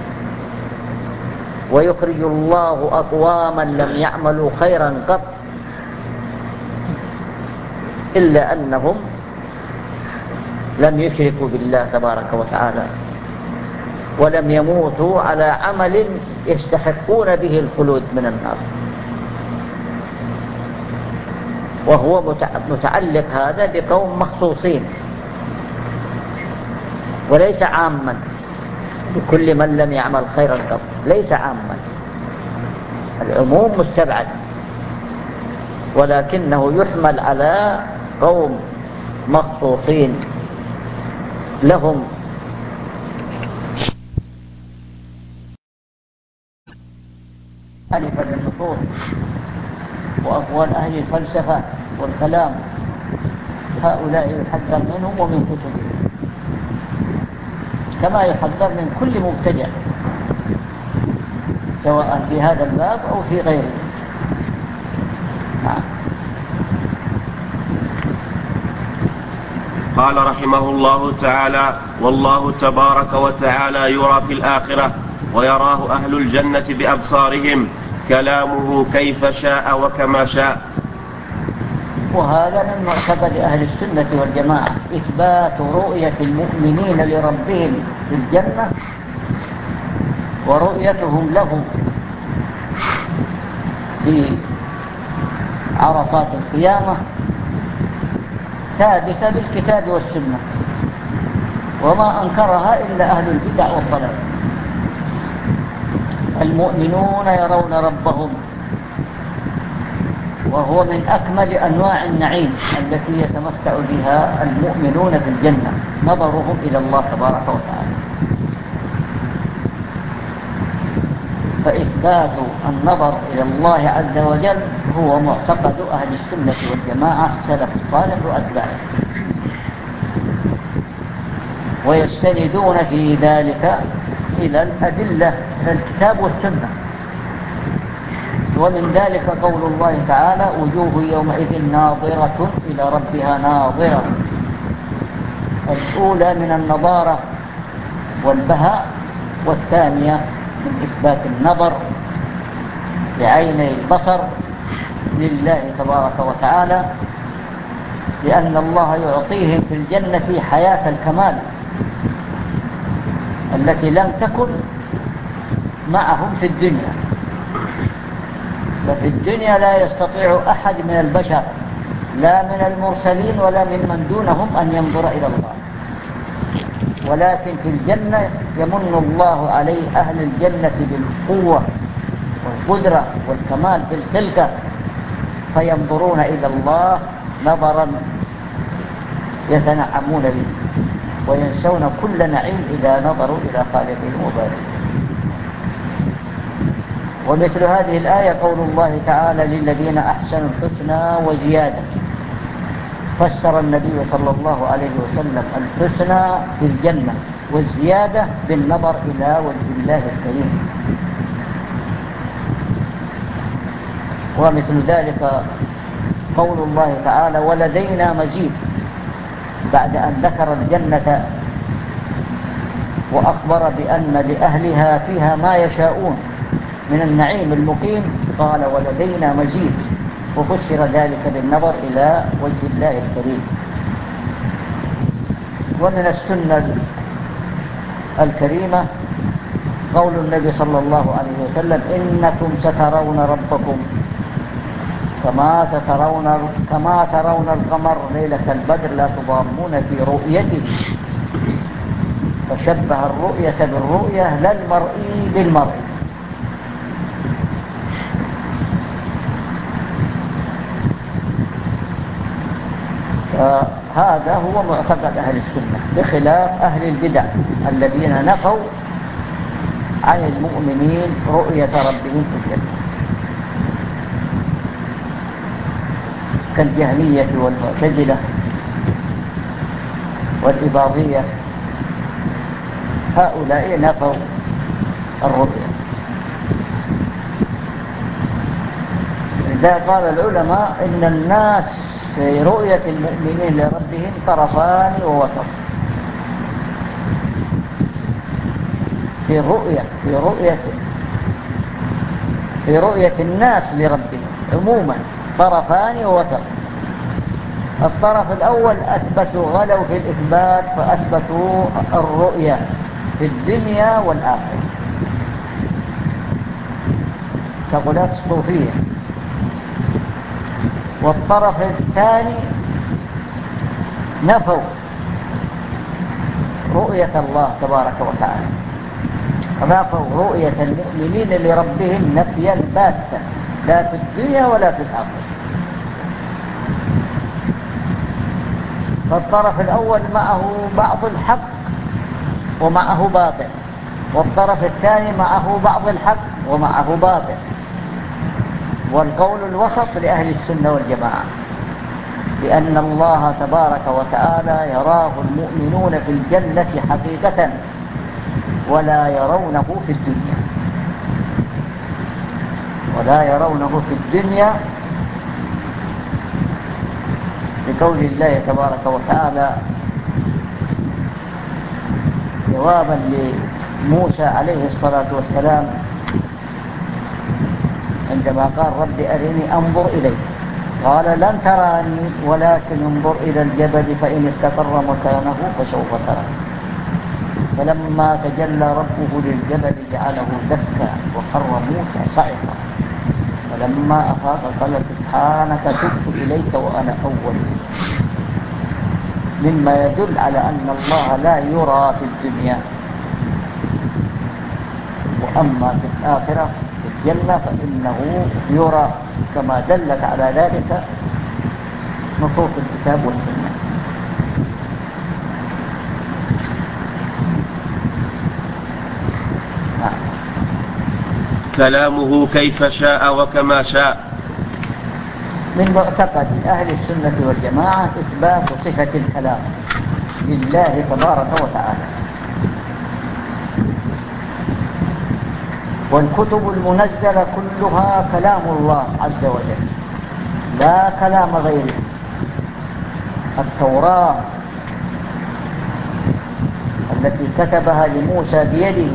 ويخرج الله أقواما لم يعملوا خيرا قط إلا أنهم لم يشركوا بالله تبارك وتعالى، ولم يموتوا على عمل يستحقون به الخلود من النار. وهو متعلق هذا بقوم مخصوصين وليس عاما بكل من لم يعمل خيرا قط، ليس عاما، العموم مستبعد، ولكنه يحمل على قوم مخصوصين لهم ألف النصوص وأقوال أهل الفلسفة والكلام، هؤلاء يحذر منهم ومن كتبهم كما يحذر من كل مبتدع سواء في هذا الباب أو في غيره. نعم. قال رحمه الله تعالى: والله تبارك وتعالى يرى في الآخرة ويراه أهل الجنة بأبصارهم، كلامه كيف شاء وكما شاء. وهذا من معتقد أهل السنة والجماعة، إثبات رؤية المؤمنين لربهم في الجنة ورؤيتهم له في عرصات القيامة ثابتة بالكتاب والسنة، وما أنكرها إلا أهل البدع والضلال. المؤمنون يرون ربهم، وهو من أكمل أنواع النعيم التي يتمتع بها المؤمنون في الجنة، نظرهم إلى الله تبارك وتعالى. فإثبات النظر إلى الله عز وجل هو معتقد أهل السنة والجماعة السلف الصالح وأتباعه، ويستندون في ذلك إلى الأدلة من الكتاب والسنة، ومن ذلك قول الله تعالى وجوه يومئذ ناظرة إلى ربها ناظرة. الأولى من النضارة والبهاء، والثانية من إثبات النظر بعيني البصر لله تبارك وتعالى، لأن الله يعطيهم في الجنة حياة الكمال التي لم تكن معهم في الدنيا. ففي الدنيا لا يستطيع أحد من البشر لا من المرسلين ولا ممن دونهم أن ينظر إلى الله، ولكن في الجنة يمن الله عليه أهل الجنة بالقوة والقدرة والكمال في الخلقة، فينظرون إلى الله نظرا يتنعمون به وينسون كل نعيم إذا نظروا إلى خالقهم وبارئهم. ومثل هذه الآية قول الله تعالى للذين أحسنوا الحسنى وزيادة. فسر النبي صلى الله عليه وسلم الحسنى في الجنة والزيادة بالنظر إلى وجه الله الكريم. ومثل ذلك قول الله تعالى ولدينا مزيد، بعد أن ذكر الجنة وأخبر بأن لأهلها فيها ما يشاءون من النعيم المقيم، قال ولدينا مزيد، وفسر ذلك بالنظر إلى وجه الله الكريم. ومن السنة الكريمة قول النبي صلى الله عليه وسلم إنكم سترون ربكم كما ترون كما ترون القمر ليلة البدر لا تضامون في رؤيته. فشبه الرؤية بالرؤية لا المرئي بالمرئي. فهذا هو معتقد أهل السنة، بخلاف أهل البدع الذين نفوا عن المؤمنين رؤية ربهم في الجنة، كالجهمية والمعتزلة والإباضية. هؤلاء نفوا الرؤية. لذا قال العلماء إن الناس في رؤية المؤمنين لربهم طرفان ووسط. في رؤية في رؤية في رؤية الناس لربهم عموما طرفان ووسط. الطرف الأول أثبتوا غلوا في الإثبات فأثبتوا الرؤية في الدنيا والآخرة كغلاة الصوفية. والطرف الثاني نفوا رؤية الله تبارك وتعالى، نفوا رؤية المؤمنين لربهم نفيا باتا لا في الدنيا ولا في الآخرة. فالطرف الأول معه بعض الحق ومعه باطل، والطرف الثاني معه بعض الحق ومعه باطل. والقول الوسط لأهل السنة والجماعة بأن الله تبارك وتعالى يراه المؤمنون في الجنة حقيقة ولا يرونه في الدنيا، ولا يرونه في الدنيا بقول الله تبارك وتعالى جوابا لموسى عليه الصلاة والسلام عندما قال رب أرني أنظر إليك، قال لن تراني ولكن انظر إلى الجبل فإن استقر مكانه فسوف تراني. فلما تجلى ربه للجبل جعله دكا وخر موسى صعقا فلما أفاق قال سبحانك تبت إليك وأنا أول، مما يدل على أن الله لا يرى في الدنيا. وأما في الآخرة في الجنة فإنه يرى كما دلت على ذلك نصوص الكتاب والسنة. كلامه كيف شاء وكما شاء. من معتقد أهل السنة والجماعة إثبات صفة الكلام لله تبارك وتعالى، والكتب المنزلة كلها كلام الله عز وجل لا كلام غيره. التوراة التي كتبها لموسى بيده،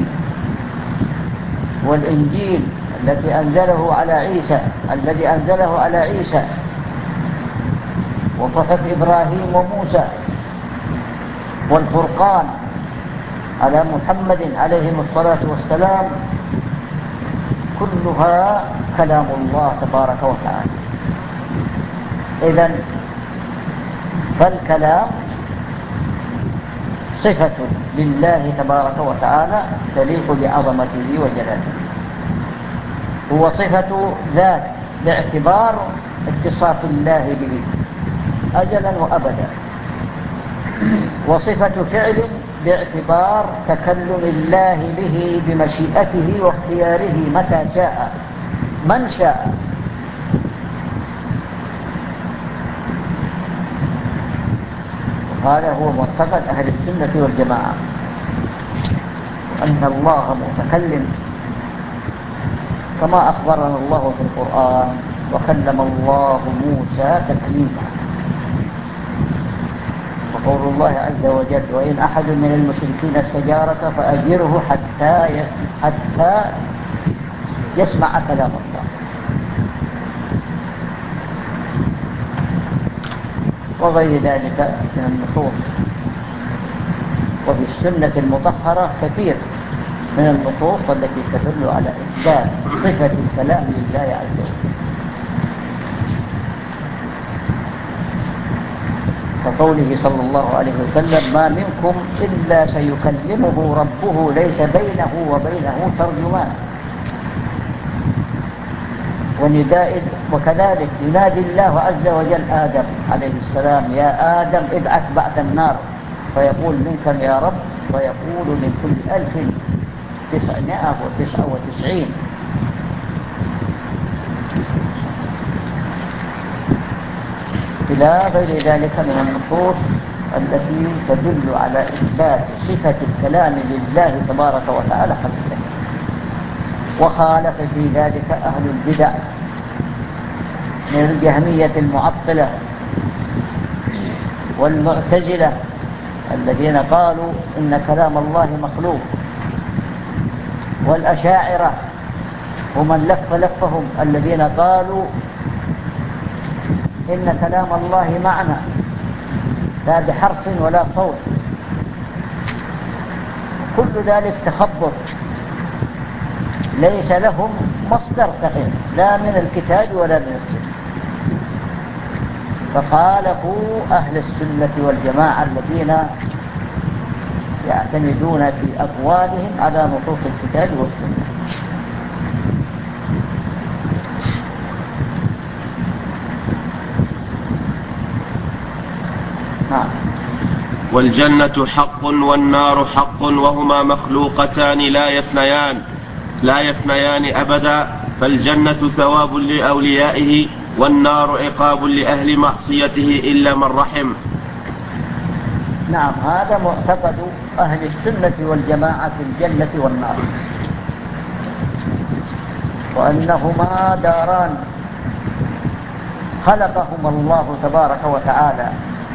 والإنجيل التي أنزله على عيسى الذي أنزله على عيسى، وصحف إبراهيم وموسى، والفرقان على محمد عليه الصلاة والسلام، كلها كلام الله تبارك وتعالى. إذن فالكلام صفة لله تبارك وتعالى تليق بعظمته وجلاله، هو صفة ذات باعتبار اتصاف الله به أجلا وأبدا، وصفة فعل باعتبار تكلم الله به بمشيئته واختياره متى شاء من شاء. هذا هو معتقد أهل السنة والجماعة، أن الله متكلم كما أخبرنا الله في القرآن: وكلم الله موسى تكليما. وقول الله عز وجل: وإن أحد من المشركين استجارك فأجره حتى حتى يسمع كلام الله. وغير ذلك من النصوص. وفي السنة المطهرة كثير من النصوص التي تدل على إثبات صفة الكلام لله عز وجل، كقوله صلى الله عليه وسلم: ما منكم إلا سيكلمه ربه ليس بينه وبينه ترجمان. ونداء وكذلك ينادي الله عز وجل آدم عليه السلام: يا آدم ابعث بعث النار، فيقول: من كم يا رب؟ فيقول: من كل ألف تسعمائة وتسعة وتسعين. إلى غير ذلك من النصوص التي تدل على إثبات صفة الكلام لله تبارك وتعالى حقيقة. وخالف في ذلك أهل البدع من الجهمية المعطلة والمعتزلة الذين قالوا إن كلام الله مخلوق، والأشاعرة ومن لف لفهم الذين قالوا إن كلام الله معنى لا بحرف ولا صوت. كل ذلك تخبط ليس لهم مصدر صحيح لا من الكتاب ولا من السنة، فخالفوا أهل السنة والجماعة الذين يعتمدون في أقوالهم على نصوص الكتاب والسنة. نعم. والجنة حق والنار حق، وهما مخلوقتان لا يفنيان لا يفنيان أبدا، فالجنة ثواب لأوليائه، والنار عقاب لأهل معصيته إلا من رحم. نعم، هذا معتقد أهل السنة والجماعة في الجنة والنار، وأنهما داران خلقهما الله تبارك وتعالى،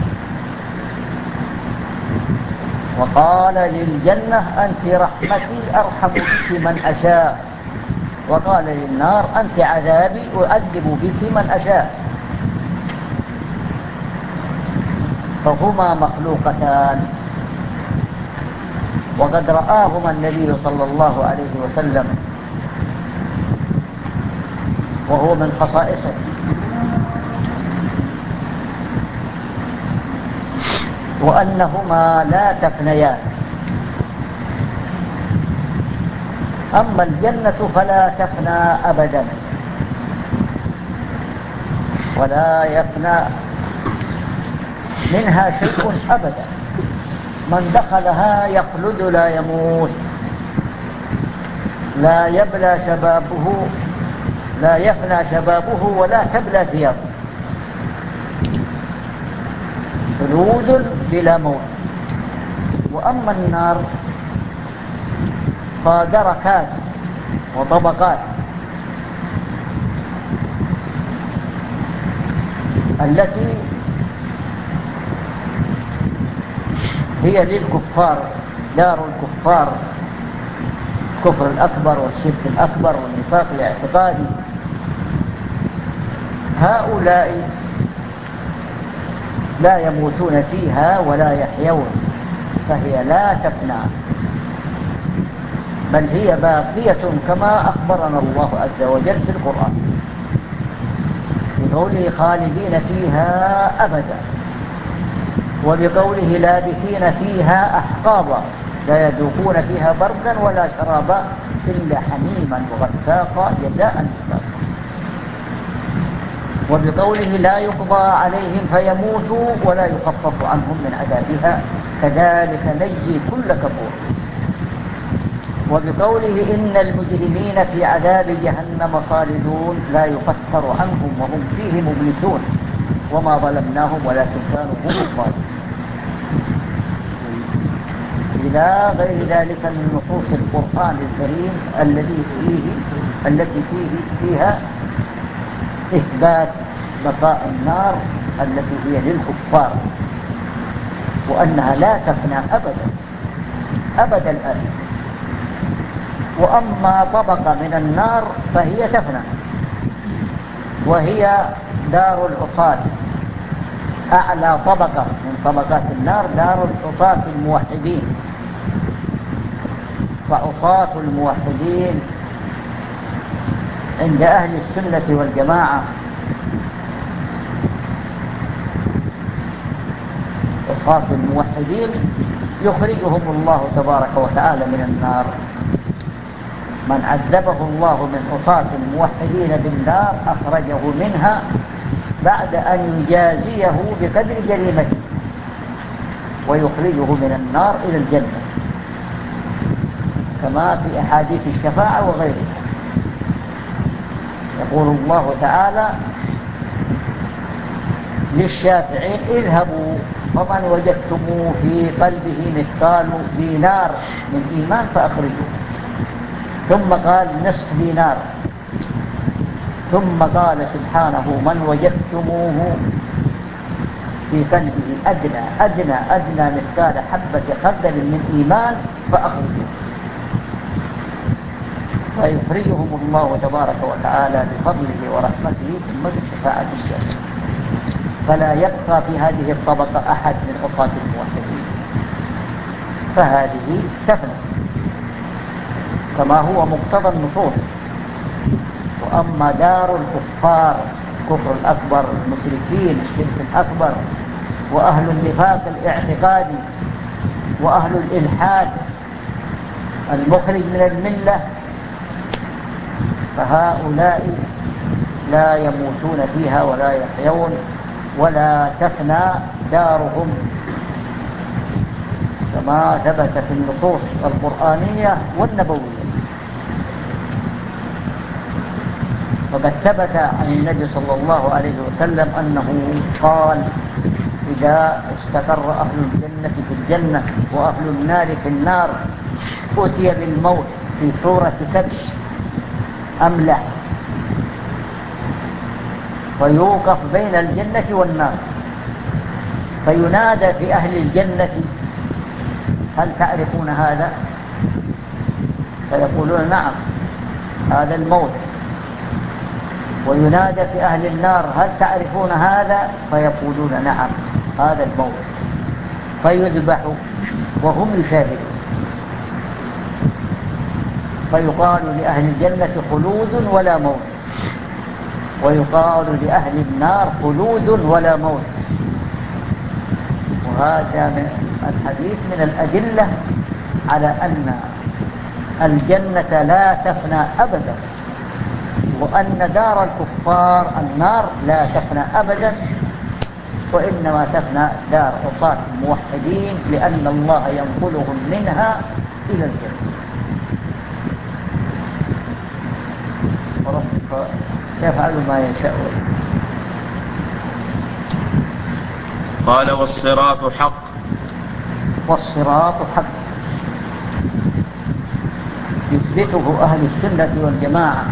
وقال للجنة: أنت رحمتي أرحم بك من أشاء، وقال للنار: أنت عذابي أعذب بك من أشاء. فهما مخلوقتان، وقد رآهما النبي صلى الله عليه وسلم، وهو من خصائصه. وأنهما لا تفنيان. أما الجنة فلا تفنى أبدا، ولا يفنى منها شيء أبدا، من دخلها يخلد لا يموت، لا يبلى شبابه لا يفنى شبابه ولا تبلى ثيابه، خلود بلا موت. وأما النار فدركات وطبقات. التي هي للكفار، دار الكفار، الكفر الأكبر والشرك الأكبر والنفاق الاعتقادي. هؤلاء لا يموتون فيها ولا يحيون، فهي لا تفنى، بل هي باقية كما أخبرنا الله عز وجل في القرآن بقوله خالدين فيها أبدا، وبقوله لابثين فيها أحقابا لا يذوقون فيها بردا ولا شرابا إلا حميما وغساقا جزاء وفاقا. وبقوله لا يقضى عليهم فيموتوا ولا يخفف عنهم من عذابها كذلك نجزي كل كفور. وبقوله إن المجرمين في عذاب جهنم خالدون لا يفتر عنهم وهم فيه مبلسون وما ظلمناهم ولكن كانوا هم الظالمين، إلى غير ذلك من نصوص القرآن الكريم الذي فيه التي فيه فيها إثبات بقاء النار التي هي للكفار، وأنها لا تفنى أبدا أبدا الآن. وأما طبقة من النار فهي تفنى، وهي دار العصاة، أعلى طبقة من طبقات النار دار العصاة الموحدين. فعصاة الموحدين عند أهل السنة والجماعة عصاة الموحدين يخرجهم الله تبارك وتعالى من النار. من عذبه الله من عصاة الموحدين بالنار أخرجه منها بعد أن يجازيه بقدر جريمته ويخرجه من النار إلى الجنة، كما في أحاديث الشفاعة وغيرها. يقول الله تعالى للشافعين اذهبوا فمن وجدتموه في قلبه مثقال دينار من إيمان فأخرجوه، ثم قال نصف دينار، ثم قال سبحانه من وجدتموه في قلبه أدنى أدنى أدنى مثقال حبة خردل من إيمان فأخرجوه، فيخرجهم الله تبارك وتعالى بفضله ورحمته ثم بشفاعة الشافعين. فلا يبقى في هذه الطبقة أحد من عصاة الموحدين، فهذه تفنى كما هو مقتضى النصوص. وأما دار الكفار الكفر الأكبر المشركين الشرك الأكبر وأهل النفاق الاعتقادي وأهل الإلحاد المخرج من الملة، فهؤلاء لا يموتون فيها ولا يحيون ولا تفنى دارهم كما ثبت في النصوص القرآنية والنبوية. وقد ثبت عن النبي صلى الله عليه وسلم أنه قال إذا استقر أهل الجنة في الجنة وأهل النار في النار أتي بالموت في صورة كبش أملح فيوقف بين الجنة والنار، فينادى في أهل الجنة هل تعرفون هذا؟ فيقولون نعم هذا الموت. وينادى في أهل النار هل تعرفون هذا؟ فيقولون نعم هذا الموت، فيذبح وهم يشاهدون، فيقال لأهل الجنة خلود ولا موت، ويقال لأهل النار خلود ولا موت. وهذا من الحديث من الأدلة على أن الجنة لا تفنى أبدا، وأن دار الكفار النار لا تفنى أبدا، وإنما تفنى دار عصاة الموحدين لأن الله ينقلهم منها إلى الجنة. وربك يفعل ما يشاء. قال والصراط حق. والصراط حق يثبته أهل السنة والجماعة،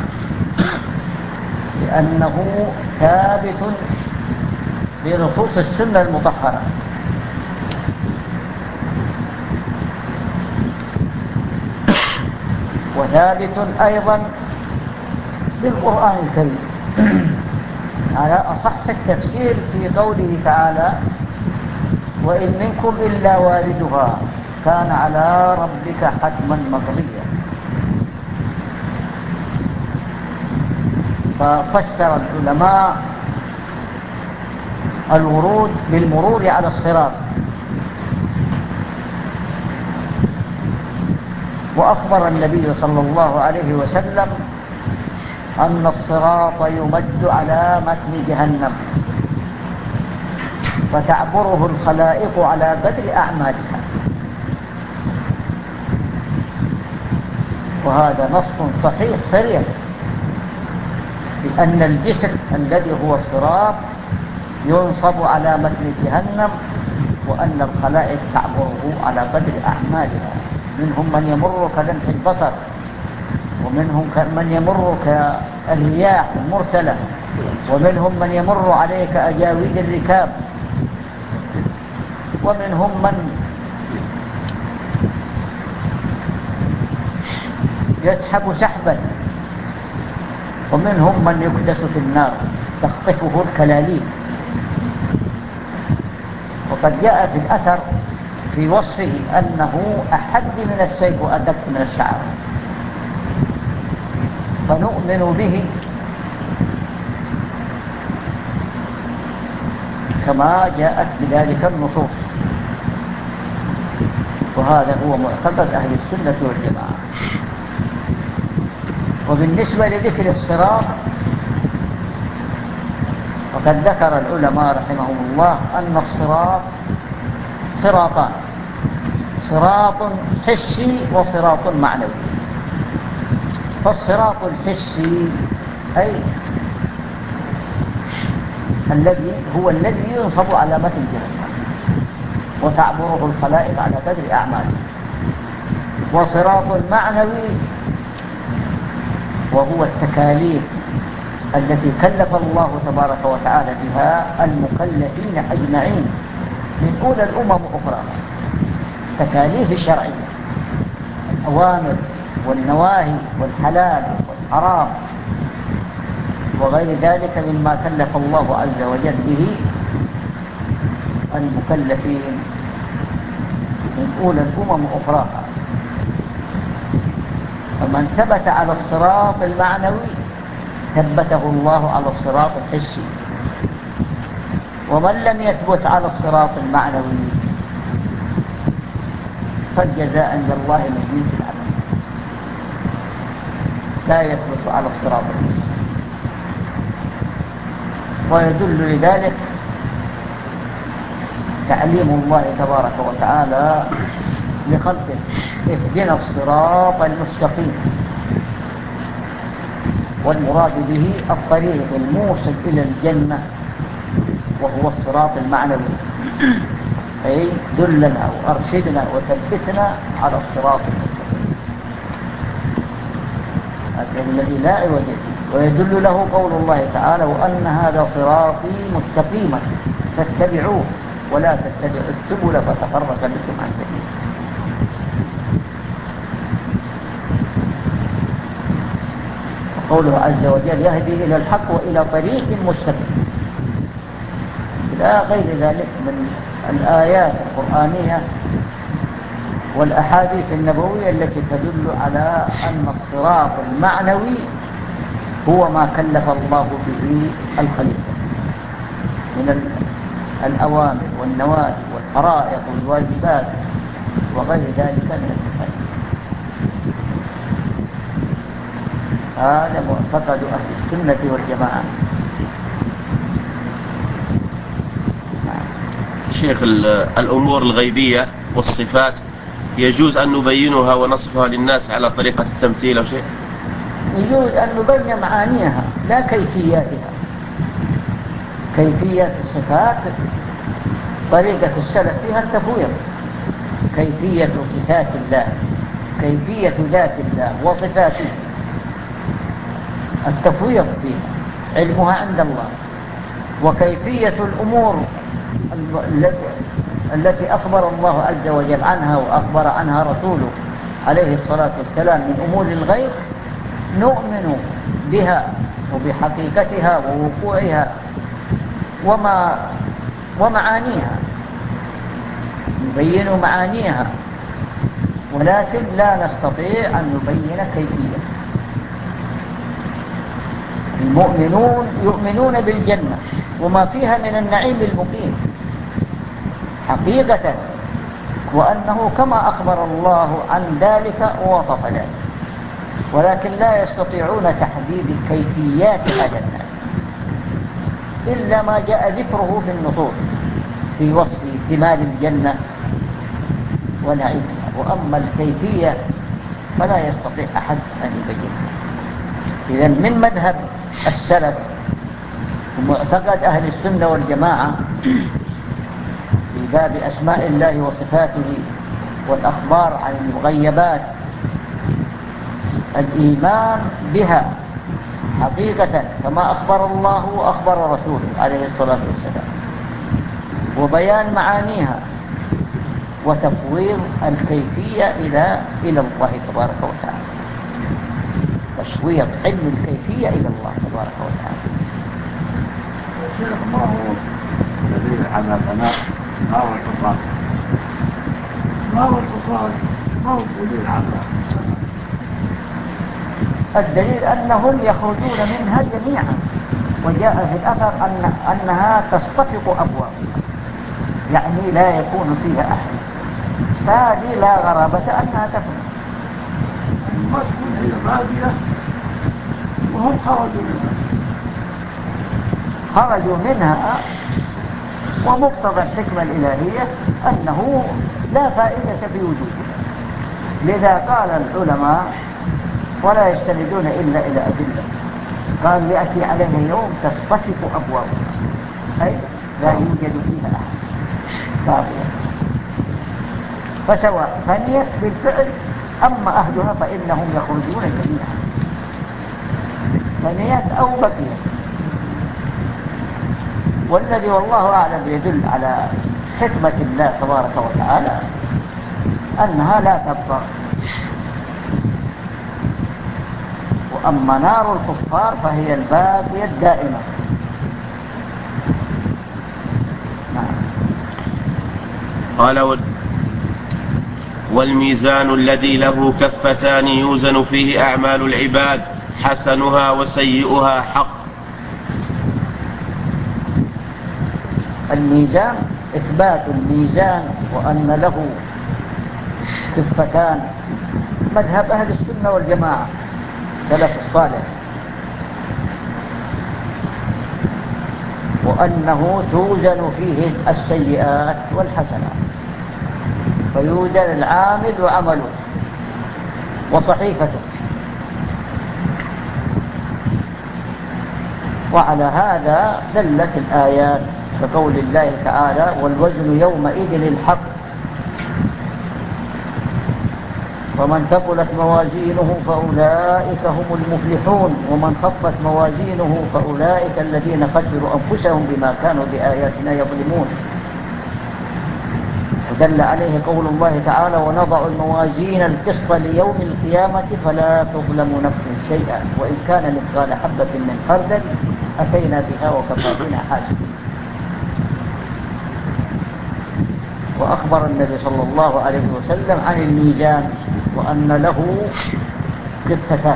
لأنه ثابت بنصوص السنة المطهرة، وثابت أيضا بالقرآن الكريم على أصح التفسير في قوله تعالى: وإن منكم إلا واردها كان على ربك حتما مقضيا. ففسر العلماء الورود بالمرور على الصراط، وأخبر النبي صلى الله عليه وسلم أن الصراط يمد على متن جهنم فتعبره الخلائق على قدر أعمالها، وهذا نص صحيح صريح بأن الجسر الذي هو الصراط ينصب على متن جهنم، وأن الخلائق تعبره على قدر أعمالها. منهم من يمر كلمح البصر، ومنهم من يمر كالرياح المرسلة، ومنهم من يمر عليه كأجاويد الركاب، ومنهم من يسحب سحبا، ومنهم من يكدس في النار تخطفه الكلاليب. وقد جاء في الأثر في وصفه أنه أحد من السيف وأدق من الشعر، فنؤمن به كما جاءت بذلك النصوص، وهذا هو معتقد أهل السنة والجماعة. وبالنسبة لذكر الصراط، وقد ذكر العلماء رحمهم الله أن الصراط صراطان: صراط حسي وصراط معنوي. فالصراط الحسي أي الذي هو الذي ينصب على متن جهنم وتعبره الخلائق على قدر أعماله، وصراط معنوي وهو التكاليف التي كلف الله تبارك وتعالى بها المكلفين أجمعين من أولى الأمم وأخراها، تكاليف الشرعية، الأوامر والنواهي والحلال والحرام وغير ذلك مما كلف الله عز وجل به المكلفين من أولى الأمم وأخراها. فمن ثبت على الصراط المعنوي ثبته الله على الصراط الحسي، ومن لم يثبت على الصراط المعنوي فالجزاء عند الله من جنس العمل، لا يثبت على الصراط الحسي. ويدل لذلك تعليم الله تبارك وتعالى لخلقه: اهدنا الصراط المستقيم. والمراد به الطريق الموصل إلى الجنة، وهو الصراط المعنوي، أي دلنا وأرشدنا وثبتنا على الصراط المستقيم الذي لا عوج فيه. ويدل له قول الله تعالى: وأن هذا صراطي مستقيما فاتبعوه ولا تتبعوا السبل فتفرق بكم عن سبيله. قوله عز وجل: يهدي إلى الحق وإلى طريق مستقيم، إلى غير ذلك من الآيات القرآنية والأحاديث النبوية التي تدل على أن الصراط المعنوي هو ما كلف الله به الخليفة من الأوامر والنواهي والفرائض والواجبات وغير ذلك من التكاليف. هذا معتقد أهل السنة والجماعة. شيخ، الأمور الغيبية والصفات يجوز أن نبينها ونصفها للناس على طريقة التمثيل أو شيء؟ يجوز أن نبين معانيها لا كيفياتها. كيفية الصفات طريقة السلف فيها التفويض. كيفية صفات الله كيفية ذات الله وصفاته التفويض فيها علمها عند الله، وكيفية الأمور التي أخبر الله عز وجل عنها وأخبر عنها رسوله عليه الصلاة والسلام من أمور الغيب نؤمن بها وبحقيقتها ووقوعها وما ومعانيها، نبين معانيها، ولكن لا نستطيع أن نبين كيفية. المؤمنون يؤمنون بالجنة وما فيها من النعيم المقيم حقيقة، وأنه كما أخبر الله عن ذلك ووصف ذلك، ولكن لا يستطيعون تحديد كيفيات هذا النعيم إلا ما جاء ذكره في النصوص في وصف كمال الجنة ونعيمها، وأما الكيفية فلا يستطيع أحد أن يبينها. إذن من مذهب السلف ومعتقد أهل السنة والجماعة في باب أسماء الله وصفاته والأخبار عن المغيبات الإيمان بها حقيقة كما أخبر الله وأخبر رسوله عليه الصلاة والسلام، وبيان معانيها، وتفويض الكيفية إلى إلى الله تبارك وتعالى، تشويط علم الكيفية إلى الله تبارك وتعالى. الشيخ ما هو دليل على بناء نار الفصال؟ نار الفصال ما هو دليل على الدليل أنهم يخرجون منها جميعا، وجاء في الأثر أن أنها تصطفق أبواب، يعني لا يكون فيها أحد، فهذه لا غرابة أنها تكون. ما تكون هي بادية وهم خرجوا منها خرجوا منها ومقتضى الحكمة الإلهية أنه لا فائدة في وجودها، لذا قال العلماء ولا يستندون إلا إلى أدلة، قال يأتي عليه يوم تصطفق أبوابها، أي لا يوجد فيها أحد فاضية، فسواء فنيت بالفعل أما أهلها فإنهم يخرجون جميعا، فنيت أو بقيت. والذي والله أعلم يدل على حكمة الله تبارك وتعالى أنها لا تبقى. وأما نار الكفار فهي الباقية الدائمة. نعم. قال والميزان الذي له كفتان يوزن فيه أعمال العباد حسنها وسيئها حق. الميزان إثبات الميزان وأن له كفتان مذهب أهل السنة والجماعة سلف الصالح، وأنه توزن فيه السيئات والحسنات، فيوزن العامل وعمله وصحيفته. وعلى هذا دلت الآيات كقول الله تعالى والوزن يومئذ الحق ومن ثقلت موازينه فأولئك هم المفلحون ومن خفت موازينه فأولئك الذين خسروا أنفسهم بما كانوا بآياتنا يظلمون. ودل عليه قول الله تعالى ونضع الموازين القسط ليوم القيامة فلا تظلم نفس شيئا وإن كان مثقال حبة من خردل أتينا بها وكفى بنا حاسبين. وأخبر النبي صلى الله عليه وسلم عن الميزان وأن له كفتان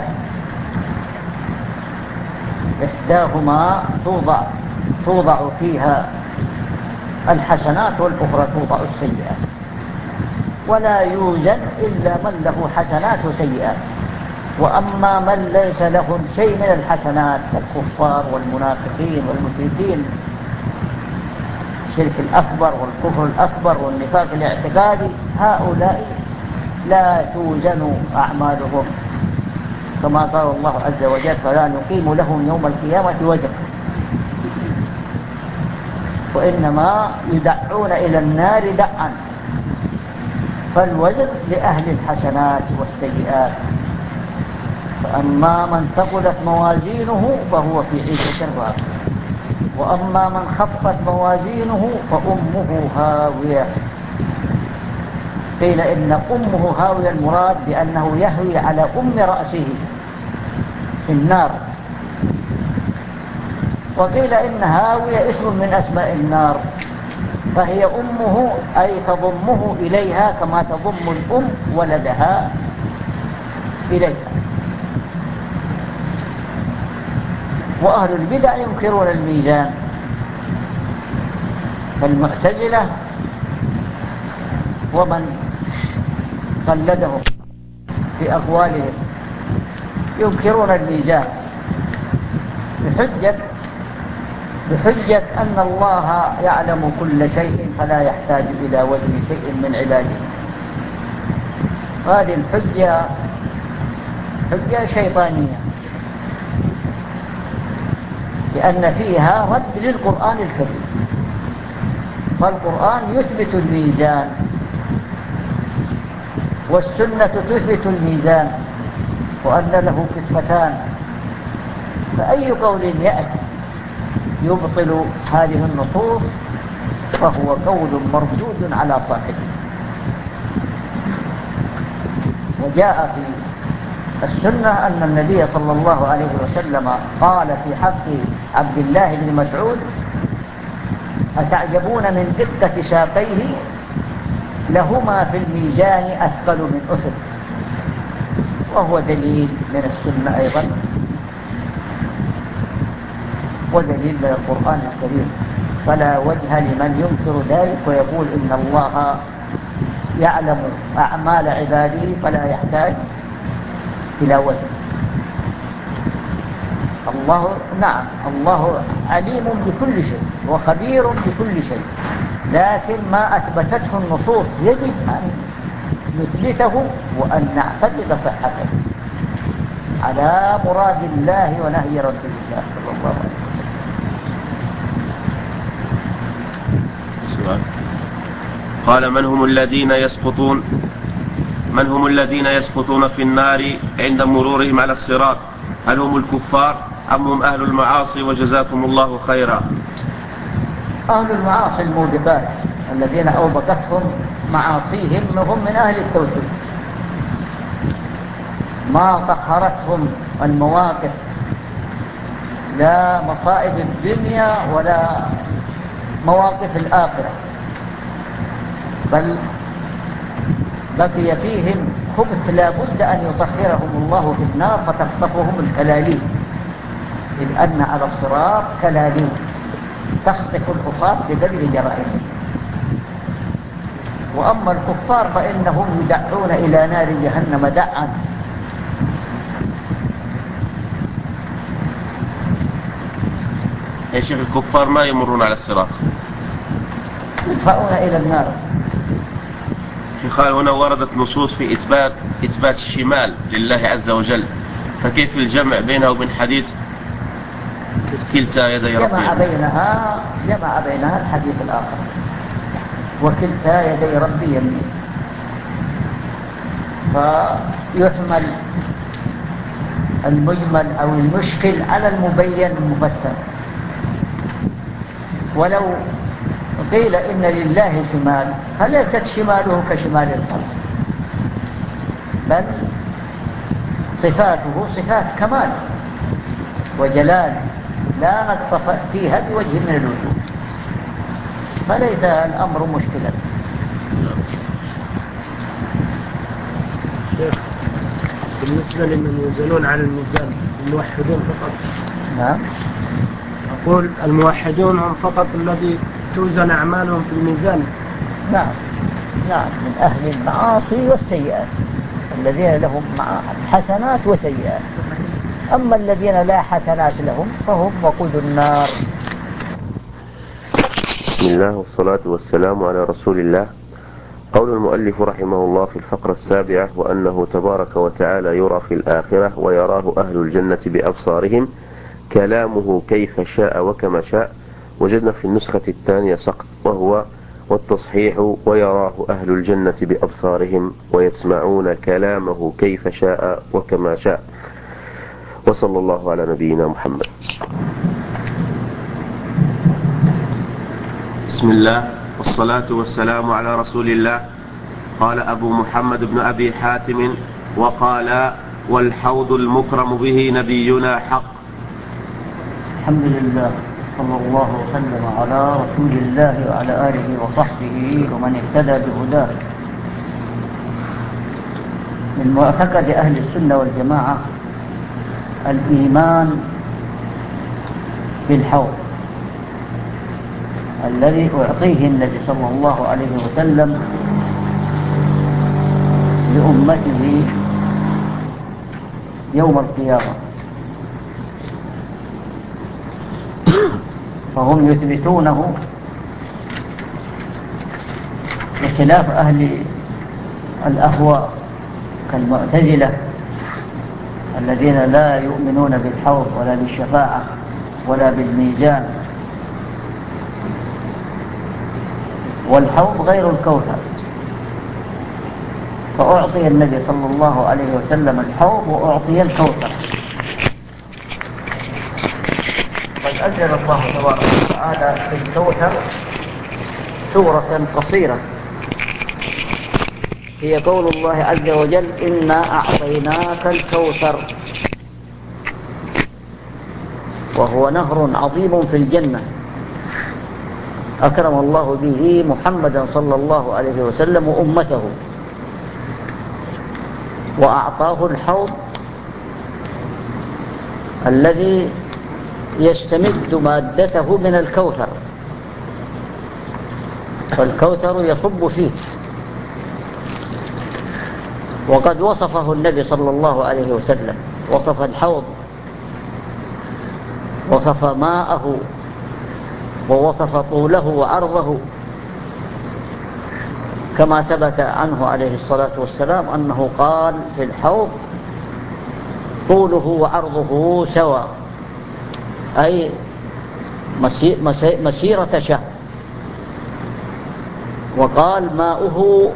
إحداهما توضع توضع فيها الحسنات والأخرى توضع السيئات، ولا يوزن إلا من له حسنات وسيئات. وأما من ليس له شيء من الحسنات كالكفار والمنافقين والمشركين الشرك الأكبر والكفر الأكبر والنفاق الاعتقادي، هؤلاء لا توزن أعمالهم كما قال الله عز وجل فلا نقيم لهم يوم القيامة وزنا، وإنما يدعون إلى النار دعا فالوزن لأهل الحسنات والسيئات، فأما من ثقلت موازينه فهو في عيشة راضية، وأما من خفت موازينه فأمه هاوية. قيل إن أمه هاوية المراد بأنه يهوي على أم رأسه في النار، وقيل إن هاوية اسم من أسماء النار، فهي أمه أي تضمه إليها كما تضم الأم ولدها إليها. وأهل البدع ينكرون الميزان، فالمعتزلة ومن قلدهم في أقوالهم ينكرون الميزان بحجة بحجة أن الله يعلم كل شيء فلا يحتاج إلى وزن شيء من عباده. هذه الحجة حجة شيطانية، لأن فيها رد للقرآن الكريم، فالقرآن يثبت الميزان والسنة تثبت الميزان وأن له كفتان، فأي قول يأتي يبطل هذه النصوص فهو قول مردود على صاحبه. وجاء في السنة أن النبي صلى الله عليه وسلم قال في حق عبد الله بن مسعود: أتعجبون من دقة ساقيه لهما في الميزان أثقل من أحد، وهو دليل من السنة أيضا ودليل من القرآن الكريم، فلا وجه لمن ينكر ذلك ويقول إن الله يعلم أعمال عباده فلا يحتاج إلى وزن. الله نعم الله عليم بكل شيء وخبير بكل شيء، لكن ما أثبتته النصوص يجب أن نثبته وأن نعتقد صحته على مراد الله ونهي رسول الله صلى الله عليه وسلم. قال: من هم الذين يسقطون من هم الذين يسقطون في النار عند مرورهم على الصراط؟ هل هم الكفار أم هم أهل المعاصي وجزاكم الله خيرا؟ أهل المعاصي الموجبات الذين أوبقتهم معاصيهم هم من أهل التوحيد، ما طهرتهم المواقف لا مصائب الدنيا ولا مواقف الآخرة، بل بقي فيهم خبث لا بد أن يطهرهم الله في النار فتخطفهم الكلاليب، إذ أن على الصراط كلاليب تخطف الحصاة بقدر جرائمهم. وأما الكفار فإنهم يدعون إلى نار جهنم دعا. يا شيخ الكفار ما يمرون على الصراط، يدفعون إلى النار. شيخ هنا وردت نصوص في إثبات إثبات الشمال لله عز وجل، فكيف الجمع بينها وبين حديث كلتا يدي ربي؟ جمع بينها جمع بينها الحديث الآخر، وكلتا يدي ربي يمين، فيحمل المجمل أو المشكل على المبين المفسر. ولو قيل إن لله شمال فليست شماله كشمال الخلق، بل صفاته صفات كمال وجلال لا نقص فيها بوجه من الوجوه، فليس الأمر مشكلة. شيخ بالنسبة لمن ينزلون على الميزان الموحدون فقط؟ نعم، أقول الموحدون هم فقط الذي توزن أعمالهم في الميزان. نعم نعم من أهل المعاصي والسيئات الذين لهم حسنات وسيئات، أما الذين لا حسنات لهم فهم وقود النار. بسم الله والصلاة والسلام على رسول الله. قول المؤلف رحمه الله في الفقرة السابعة: وأنه تبارك وتعالى يرى في الآخرة ويراه أهل الجنة بأبصارهم، كلامه كيف شاء وكما شاء. وجدنا في النسخة الثانية سقط، وهو والتصحيح ويراه أهل الجنة بأبصارهم ويسمعون كلامه كيف شاء وكما شاء. وصلى الله على نبينا محمد. بسم الله والصلاة والسلام على رسول الله. قال أبو محمد بن أبي حاتم: وقال: والحوض المكرم به نبينا حق. الحمد لله، صلى الله وسلم على رسول الله وعلى آله وصحبه ومن اهتدى بهداه. من معتقد أهل السنة والجماعة الإيمان بالحوض الذي أعطيه النبي صلى الله عليه وسلم لأمته يوم القيامة. فهم يثبتونه بخلاف أهل الأهواء كالمعتزلة الذين لا يؤمنون بالحوض ولا بالشفاعة ولا بالميزان. والحوض غير الكوثر، فأعطي النبي صلى الله عليه وسلم الحوض وأعطي الكوثر. قد أنزل الله تبارك وتعالى في الكوثر سورة قصيرة هي قول الله عز وجل: إنا أعطيناك الكوثر، وهو نهر عظيم في الجنة أكرم الله به محمدا صلى الله عليه وسلم وأمته، وأعطاه الحوض الذي يستمد مادته من الكوثر، فالكوثر يصب فيه. وقد وصفه النبي صلى الله عليه وسلم، وصف الحوض، وصف ماءه، ووصف طوله وعرضه، كما ثبت عنه عليه الصلاة والسلام أنه قال في الحوض: طوله وعرضه سواء، أي مسيرة شهر. وقال: ماؤه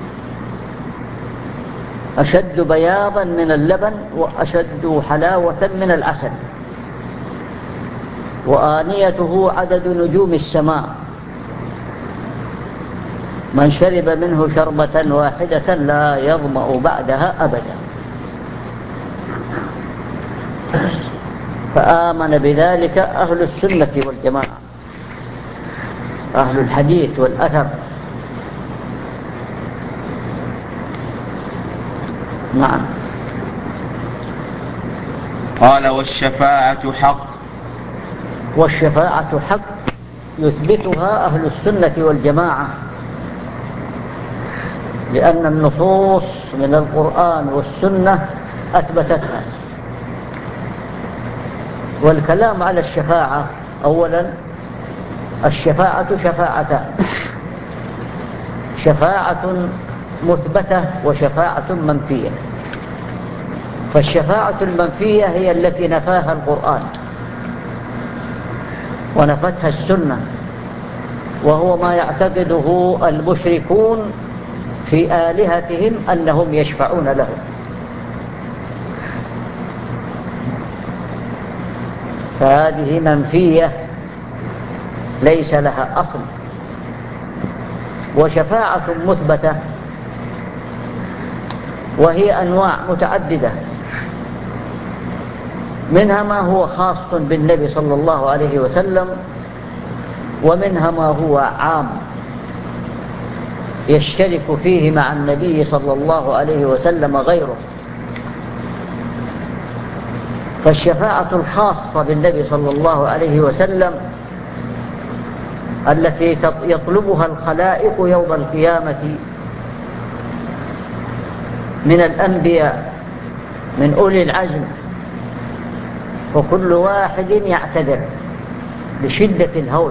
أشد بياضا من اللبن وأشد حلاوة من العسل، وآنيته عدد نجوم السماء، من شرب منه شربة واحدة لا يظمأ بعدها أبدا. فآمن بذلك أهل السنة والجماعة، أهل الحديث والأثر. نعم. قال: والشفاعة حق. والشفاعة حق يثبتها أهل السنة والجماعة، لأن النصوص من القرآن والسنة أثبتتها. والكلام على الشفاعة: أولا الشفاعة شفاعتان: شفاعة مثبتة وشفاعة منفية. فالشفاعة المنفية هي التي نفاها القرآن ونفتها السنة، وهو ما يعتقده المشركون في آلهتهم أنهم يشفعون لهم. فهذه منفية ليس لها أصل. وشفاعة مثبتة وهي أنواع متعددة، منها ما هو خاص بالنبي صلى الله عليه وسلم، ومنها ما هو عام يشترك فيه مع النبي صلى الله عليه وسلم غيره. فالشفاعة الخاصة بالنبي صلى الله عليه وسلم التي يطلبها الخلائق يوم القيامة من الأنبياء من أولي العزم، وكل واحد يعتذر بشدة الهول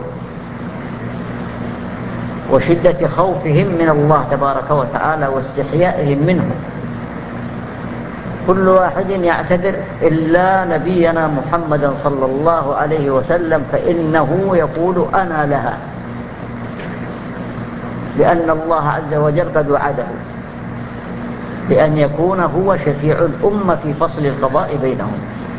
وشدة خوفهم من الله تبارك وتعالى واستحيائهم منه. كل واحد يعتذر إلا نبينا محمدا صلى الله عليه وسلم، فإنه يقول: أنا لها. لأن الله عز وجل قد وعده بأن يكون هو شفيع الأمة في فصل القضاء بينهم،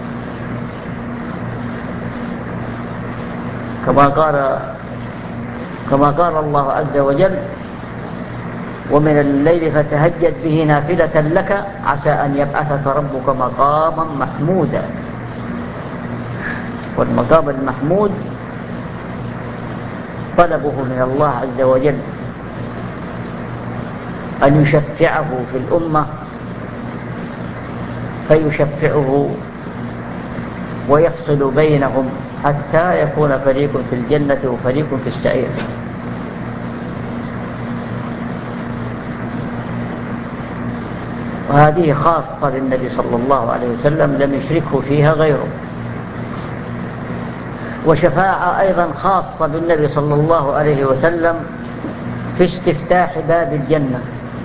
كما قال كما قال الله عز وجل: ومن الليل فتهجد به نافلة لك عسى أن يبعثك ربك مقاما محمودا. والمقام المحمود طلبه من الله عز وجل أن يشفعه في الأمة، فيشفعه ويفصل بينهم حتى يكون فريق في الجنة وفريق في السعير. وهذه خاصة للنبي صلى الله عليه وسلم لم يشركه فيها غيره. وشفاعة أيضا خاصة بالنبي صلى الله عليه وسلم في استفتاح باب الجنة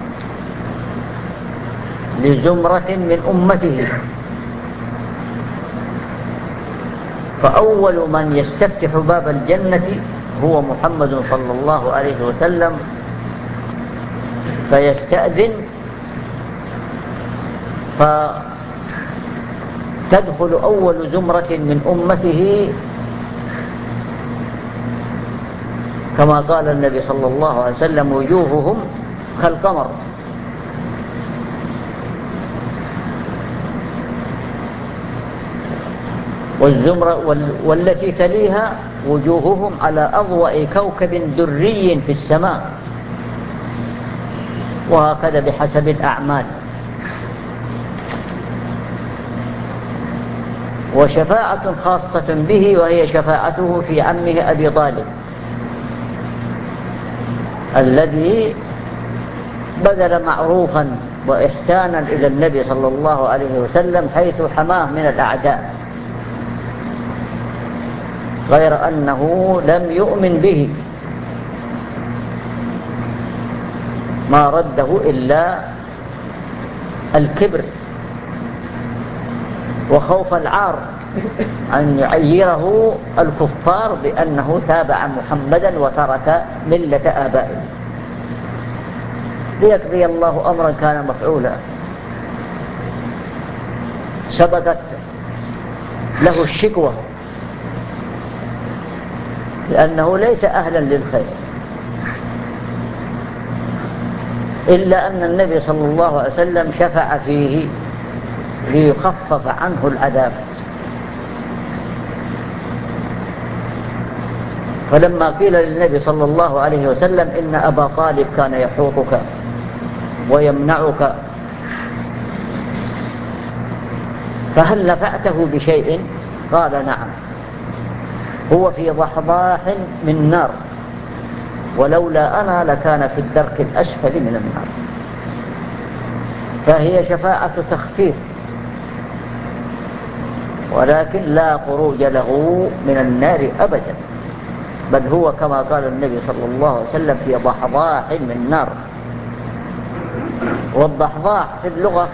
لزمرة من أمته، فأول من يستفتح باب الجنة هو محمد صلى الله عليه وسلم، فيستأذن فتدخل أول زمرة من أمته، كما قال النبي صلى الله عليه وسلم: وجوههم كالقمر. والزمرة والتي تليها وجوههم على أضواء كوكب دري في السماء، وهكذا بحسب الأعمال. وشفاعة خاصة به وهي شفاعته في عمه أبي طالب الذي بذل معروفا وإحسانا إلى النبي صلى الله عليه وسلم حيث حماه من الأعداء، غير أنه لم يؤمن به، ما رده إلا الكبر وخوف العار أن يعيره الكفار بأنه تابع محمدا وترك ملة آبائه، ليقضي الله أمرا كان مفعولا. سبقت له الشكوى لأنه ليس أهلا للخير، إلا أن النبي صلى الله عليه وسلم شفع فيه ليخفف عنه العذاب. فلما قيل للنبي صلى الله عليه وسلم: إن أبا طالب كان يحوطك ويمنعك، فهل نفعته بشيء؟ قال: نعم، هو في ضحضاح من نار، ولولا أنا لكان في الدرك الأسفل من النار. فهي شفاعة تخفيف، ولكن لا خروج له من النار أبدا، بل هو كما قال النبي صلى الله عليه وسلم: في ضحضاح من نار. والضحضاح في اللغة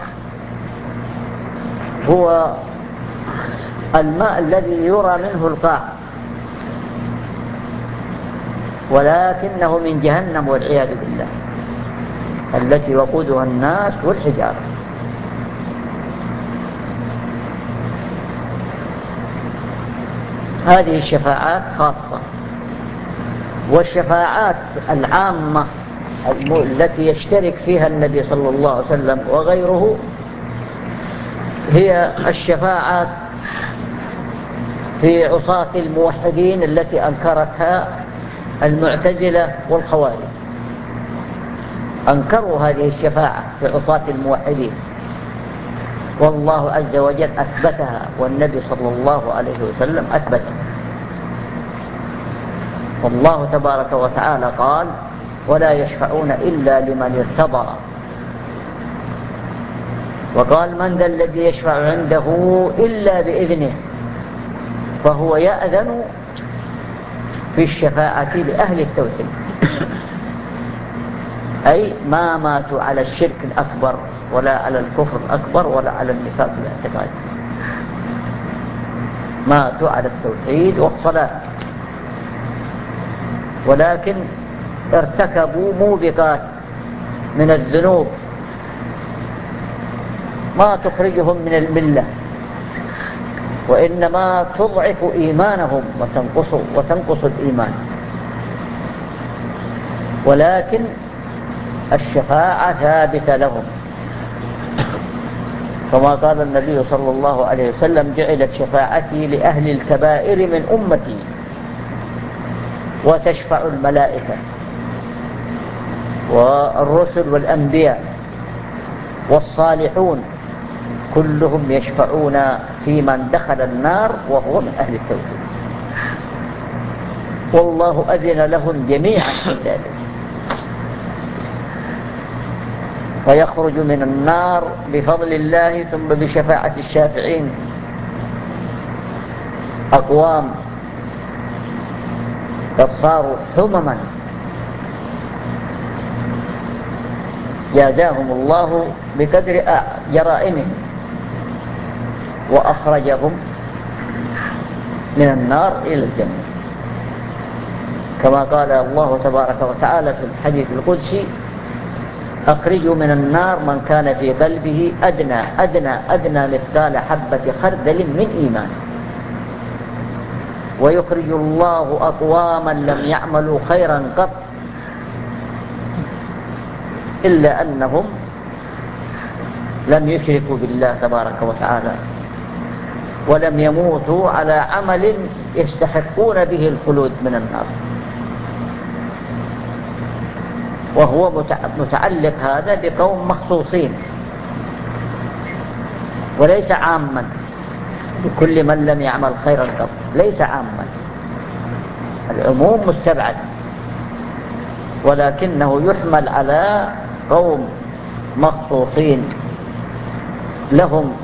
هو الماء الذي يرى منه القاع، ولكنه من جهنم والعياذ بالله، التي وقودها الناس والحجارة. هذه الشفاعات خاصة. والشفاعات العامة التي يشترك فيها النبي صلى الله عليه وسلم وغيره هي الشفاعات في عصاة الموحدين التي أنكرتها المعتزلة والخوارج، أنكروا هذه الشفاعة في عصاة الموحدين، والله عز وجل أثبتها والنبي صلى الله عليه وسلم أثبتها. والله تبارك وتعالى قال: ولا يشفعون إلا لمن ارتضى. وقال: من ذا الذي يشفع عنده إلا بإذنه، فهو يأذن في الشفاعة لأهل التوحيد، أي ما ماتوا على الشرك الأكبر ولا على الكفر الأكبر ولا على النفاق الاعتقادي، ماتوا على التوحيد والصلاة. ولكن ارتكبوا موبقات من الذنوب ما تخرجهم من الملة، وإنما تضعف إيمانهم وتنقص, وتنقص الإيمان. ولكن الشفاعة ثابتة لهم، كما قال النبي صلى الله عليه وسلم: جعلت شفاعتي لأهل الكبائر من أمتي وتشفع الملائكة والرسل والأنبياء والصالحون كلهم يشفعون في من دخل النار وهو من أهل التوحيد، والله أذن لهم جميعا في ذلك، فيخرج من النار بفضل الله ثم بشفاعة الشافعين أقوام قد صاروا حمما جازاهم الله بقدر جرائمهم وأخرجهم من النار إلى الجنة، كما قال الله تبارك وتعالى في الحديث القدسي: أخرجوا من النار من كان في قلبه أدنى أدنى أدنى مثقال حبة خردل من إيمان، ويخرج الله أقواما لم يعملوا خيرا قط إلا أنهم لم يشركوا بالله تبارك وتعالى ولم يموتوا على عمل يستحقون به الخلود من النار. وهو متعلق هذا بقوم مخصوصين وليس عاما بكل من لم يعمل خيرا قط، ليس عاما، العموم مستبعد، ولكنه يحمل على قوم مخصوصين لهم